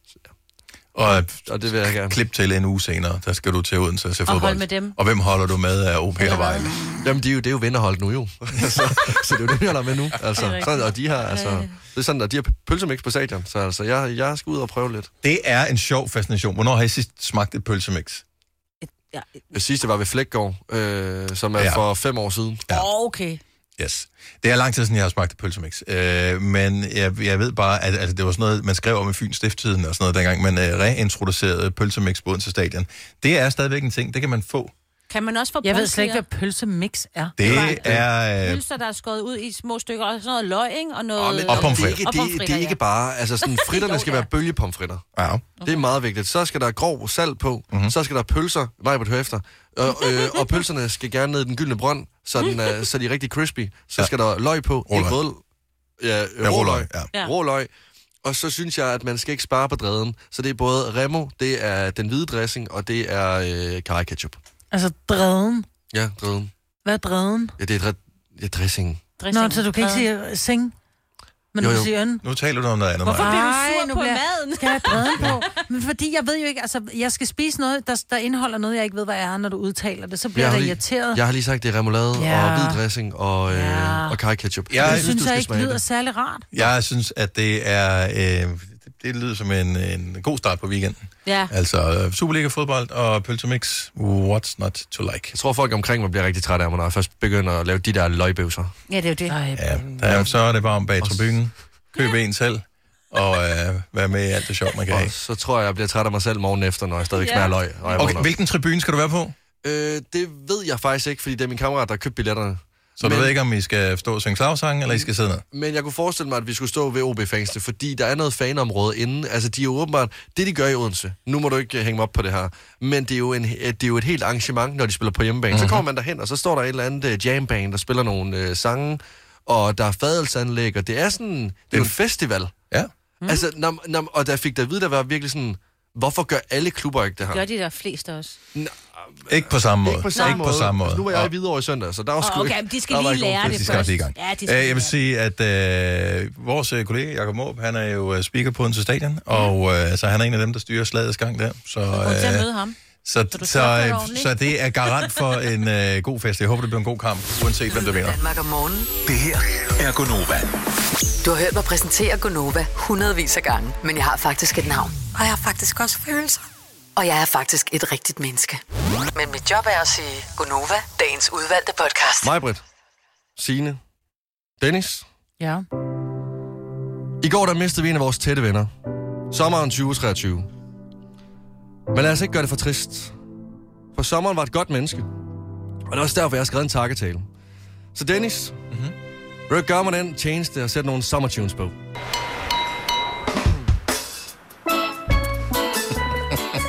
Og,
og det vil jeg gerne.
Klip til en uge senere, der skal du til Odense og se fodbold.
Og hold med dem.
Og hvem holder du med af O P og Vejle?
Jamen, det er jo, det er jo vinderholdt nu jo. så, så det er jo det, jeg holder med nu. Altså, sådan, og de har, altså, det er sådan, at de har pølsemix på stadion, så altså, jeg, jeg skal ud og prøve lidt.
Det er en sjov fascination. Hvornår har I sidst smagt et pølsemix?
Ja.
Det sidste var ved Flækgaard, øh, som er ja. for fem år siden.
Ja. Okay.
Yes. Det er lang tid siden, jeg har smagt et pølsemix. Øh, men jeg, jeg ved bare, at altså, det var sådan noget, man skrev om i Fyns Stifttiden og sådan noget, dengang man øh, reintroducerede pølsemix på Odense Stadion. Det er stadigvæk en ting. Det kan man få.
Kan man også få
Jeg ved slet ikke, hvad pølsemix er.
Det, det er...
Øh... Pølser, der er skåret ud i små stykker, og sådan noget løg, ikke? Og noget...
Og, men, og pomfritter.
Det, det, det, det er ikke bare... Altså, sådan, fritterne skal være bølgepomfritter.
Ja. Okay.
Det er meget vigtigt. Så skal der grov salt på. Mm-hmm. Så skal der pølser. Nej, på efter. Og, øh, og pølserne skal gerne ned i den gyldne brønd, så, den er, så de er rigtig crispy. Så ja. skal der løg på.
Råløg.
Ikke rød... Ja,
ja, råløg.
Ja. Råløg. Og så synes jeg, at man skal ikke spare på dreden. Så det er både Remo, det er den hvide dressing, og det er øh, curry ketchup.
Altså dreden?
Ja, dreden.
Hvad er dreden?
Ja, det er dre- ja, dressing.
dressing. Nå, så du kan ikke sige sing? Men
jo,
du
jo.
siger øn.
Nu taler du om noget andet.
Hvorfor bliver du sur
nu
på
bliver,
maden?
Skal jeg have dreden på? Men fordi jeg ved jo ikke, altså, jeg skal spise noget, der, der indeholder noget, jeg ikke ved, hvad er, når du udtaler det. Så bliver jeg, jeg irriteret.
Jeg har lige sagt, det er remoulade
ja.
og hvid dressing og, øh,
ja.
og curry ketchup.
Jeg, jeg synes, jeg ikke lyder det. Særlig rart.
Jeg synes, at det er... Øh, det, det lyder som en, en god start på weekenden.
Ja.
Altså Superliga-fodbold og pølsemix. What's not to like?
Jeg tror, folk omkring mig bliver rigtig trætte af mig, når jeg først begynder at lave de der løgbøvser.
Ja, det er jo det.
Ja, der, så er det bare om bag tribunen. Køb en selv. Og øh, være med i alt det sjov, man kan have.
Så tror jeg, jeg bliver træt af mig selv morgen efter, når jeg stadig smager løg.
Okay, hvilken tribune skal du være på?
Øh, det ved jeg faktisk ikke, fordi det er min kammerat, der har købt billetterne.
Så men, du ved ikke, om I skal stå og synge slagsange, eller I skal sidde ned?
Men jeg kunne forestille mig, at vi skulle stå ved O B-fansene, fordi der er noget fanområde inden. Altså, de er jo åbenbart... Det, de gør i Odense... Nu må du ikke hænge mig op på det her. Men det er jo, en, det er jo et helt arrangement, når de spiller på hjemmebane. Mm-hmm. Så kommer man derhen, og så står der et eller andet jamband, der spiller nogle øh, sange, og der er fadelsanlæg, og det er sådan... Det er en festival.
Ja.
Mm. Altså, når, når, og der fik David, der var virkelig sådan... Hvorfor gør alle klubber ikke det her?
Gør de der flest også?
Nå,
ikke på samme måde.
Ikke på samme,
ikke
måde.
På samme måde.
Altså, nu var jeg i Hvidovre i søndag, så der var sgu
okay,
ikke...
de skal lige lære det
de skal
først.
I gang.
Ja, de skal
uh, jeg vil sige, at uh, vores kollega Jakob Måb, han er jo speaker på Odense Stadion, ja. og uh, så han er en af dem, der styrer slagets gang der. Så,
uh, så til at møde ham.
Så, så, så, så det er garant for en uh, god fest. Jeg håber, det bliver en god kamp, uanset hvem der vinder.
Danmark om morgenen.
Det her er Gonova.
Du har hørt mig præsentere Gonova hundredvis af gange, men jeg har faktisk et navn. Og jeg har faktisk også følelser. Og jeg er faktisk et rigtigt menneske. Men mit job er at sige Gonova, dagens udvalgte podcast.
Majbrit, Signe, Dennis.
Ja.
I går der mistede vi en af vores tætte venner. Sommeren tyve treogtyve. Men lad os ikke gøre det for trist. For sommeren var et godt menneske. Og det er også derfor, jeg har skrevet en takketale. Så Dennis, mm-hmm. vil du gøre mig den tjeneste og sætte nogle sommertunes på?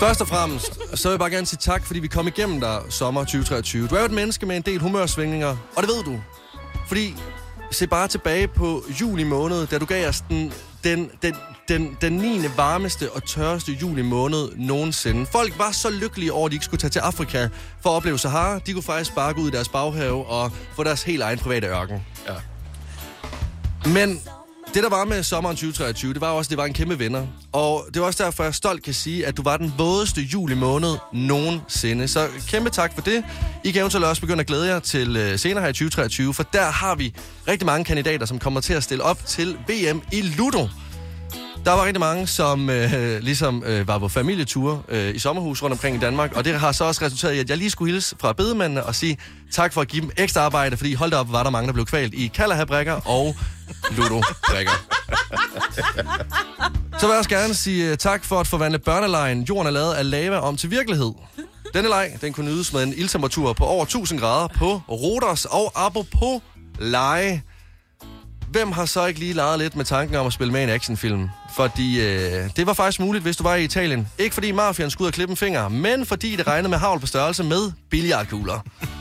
Først og fremmest, så vil jeg bare gerne sige tak, fordi vi kom igennem dig sommer tyve treogtyve. Du er jo et menneske med en del humørsvingninger, og det ved du. Fordi, se bare tilbage på juli måned, da du gav os den, den, den, den, den niende varmeste og tørreste juli måned nogensinde. Folk var så lykkelige over, at de ikke skulle tage til Afrika for at opleve Sahara. De kunne faktisk bare gå ud i deres baghave og få deres helt egen private ørken. Ja. Men det, der var med sommeren tyve treogtyve, det var også, det var en kæmpe vinder. Og det var også derfor, jeg stolt kan sige, at du var den vådeste juli måned nogensinde. Så kæmpe tak for det. I kan eventuelt også begynde at glæde jer til senere her i tyve treogtyve, for der har vi rigtig mange kandidater, som kommer til at stille op til V M i Ludo. Der var rigtig mange, som øh, ligesom øh, var på familieture øh, i sommerhus rundt omkring i Danmark, og det har så også resulteret i, at jeg lige skulle hilse fra bedemændene og sige tak for at give dem ekstra arbejde, fordi hold da op, var der mange, der blev kvalt i Kalahab-brækker og Ludo-brækker. Så vil jeg også gerne sige tak for at forvandle børnelejen Jorden er lavet af lava om til virkelighed. Denne leg, den kunne nydes med en ildtemperatur på over tusind grader på Rhodos, og apropos lege. Hvem har så ikke lige leget lidt med tanken om at spille med i en actionfilm? Fordi øh, det var faktisk muligt, hvis du var i Italien. Ikke fordi mafiaen skulle ud og klippe en finger, men fordi det regnede med havl på størrelse med billiardkugler.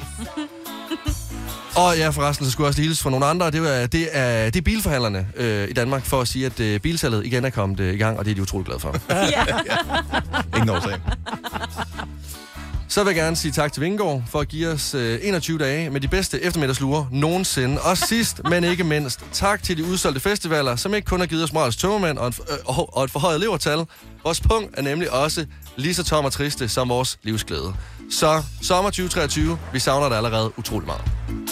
Og ja, forresten, så skulle jeg også hilse fra nogle andre. Det er, det er, det er bilforhandlerne øh, i Danmark for at sige, at øh, bilsalget igen er kommet øh, i gang, og det er de utroligt glade for.
Ja. Ja. Ingen årsag.
Så vil jeg gerne sige tak til Vingård for at give os øh, enogtyve dage med de bedste eftermiddagslure nogensinde. Og sidst, men ikke mindst, tak til de udsolgte festivaler, som ikke kun har givet os morals tømmermænd og, øh, og, og et forhøjet levertal. Vores punkt er nemlig også lige så tom og triste som vores livsglæde. Så sommer tyve treogtyve, vi savner det allerede utrolig meget.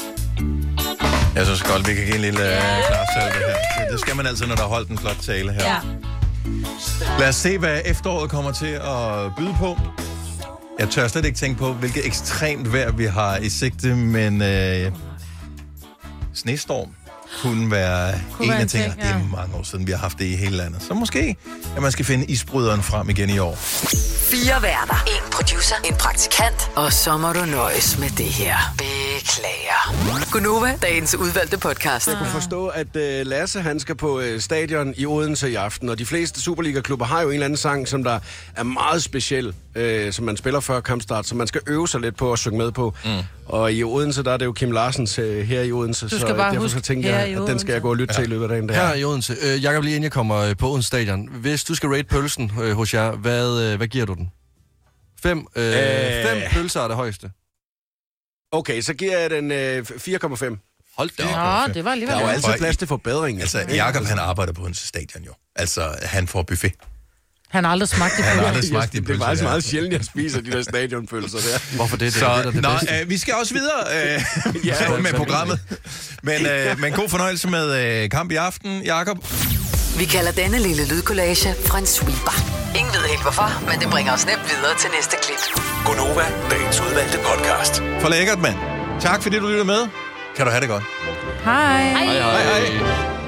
Jeg synes godt, vi kan give en lille uh, klarsalve her. Det skal man altid, når der er holdt en flot tale her. Ja. Lad os se, hvad efteråret kommer til at byde på. Jeg tør slet ikke tænke på, hvilket ekstremt vejr vi har i sigte, men øh, snestorm kunne være kunne en være af tingene. Ja. Det er mange år siden, vi har haft det i hele landet. Så måske, at man skal finde isbryderen frem igen i år.
Fire værter, en producer, en praktikant, og så må du nøjes med det her. Beklager. Gunova, dagens udvalgte podcast.
Jeg kunne forstå, at uh, Lasse han skal på uh, stadion i Odense i aften, og de fleste Superliga-klubber har jo en eller anden sang, som der er meget speciel, uh, som man spiller før kampstart, som man skal øve sig lidt på at synge med på. Mm. Og i Odense, der er det jo Kim Larsens uh, her i Odense, så derfor så tænker jeg, at den skal jeg gå og lytte ja. til i løbet af dagen. Der.
Her i Odense. Uh, Jakob, lige inden jeg kommer på Odense Stadion. Hvis du skal rate pølsen uh, hos jer, hvad, uh, hvad giver du den? Fem, øh, øh... fem pølser er det højeste.
Okay, så giver jeg den øh, fire komma fem.
Hold da.
Ja, det var alligevel.
Der er jo altid plads til forbedring.
Altså, Jakob, han arbejder på en stadion jo. Altså, han får buffet.
Han har aldrig smagt det.
Han har aldrig smagt det.
Det er faktisk meget sjældent, jeg spiser de der stadionpølser der.
Hvorfor det? Det
så,
er det, det,
nå, øh, vi skal også videre øh, ja, med programmet. Men, øh, men god fornøjelse med øh, kamp i aften, Jakob.
Vi kalder denne lille lydkollage en sweeper. Ingen ved helt hvorfor, men det bringer os nemt videre til næste klip.
Gunova, dagens udvalgte podcast.
For lækkert, mand. Tak fordi du lytter med. Kan du have det godt.
Hej.
Hej, hej. hej.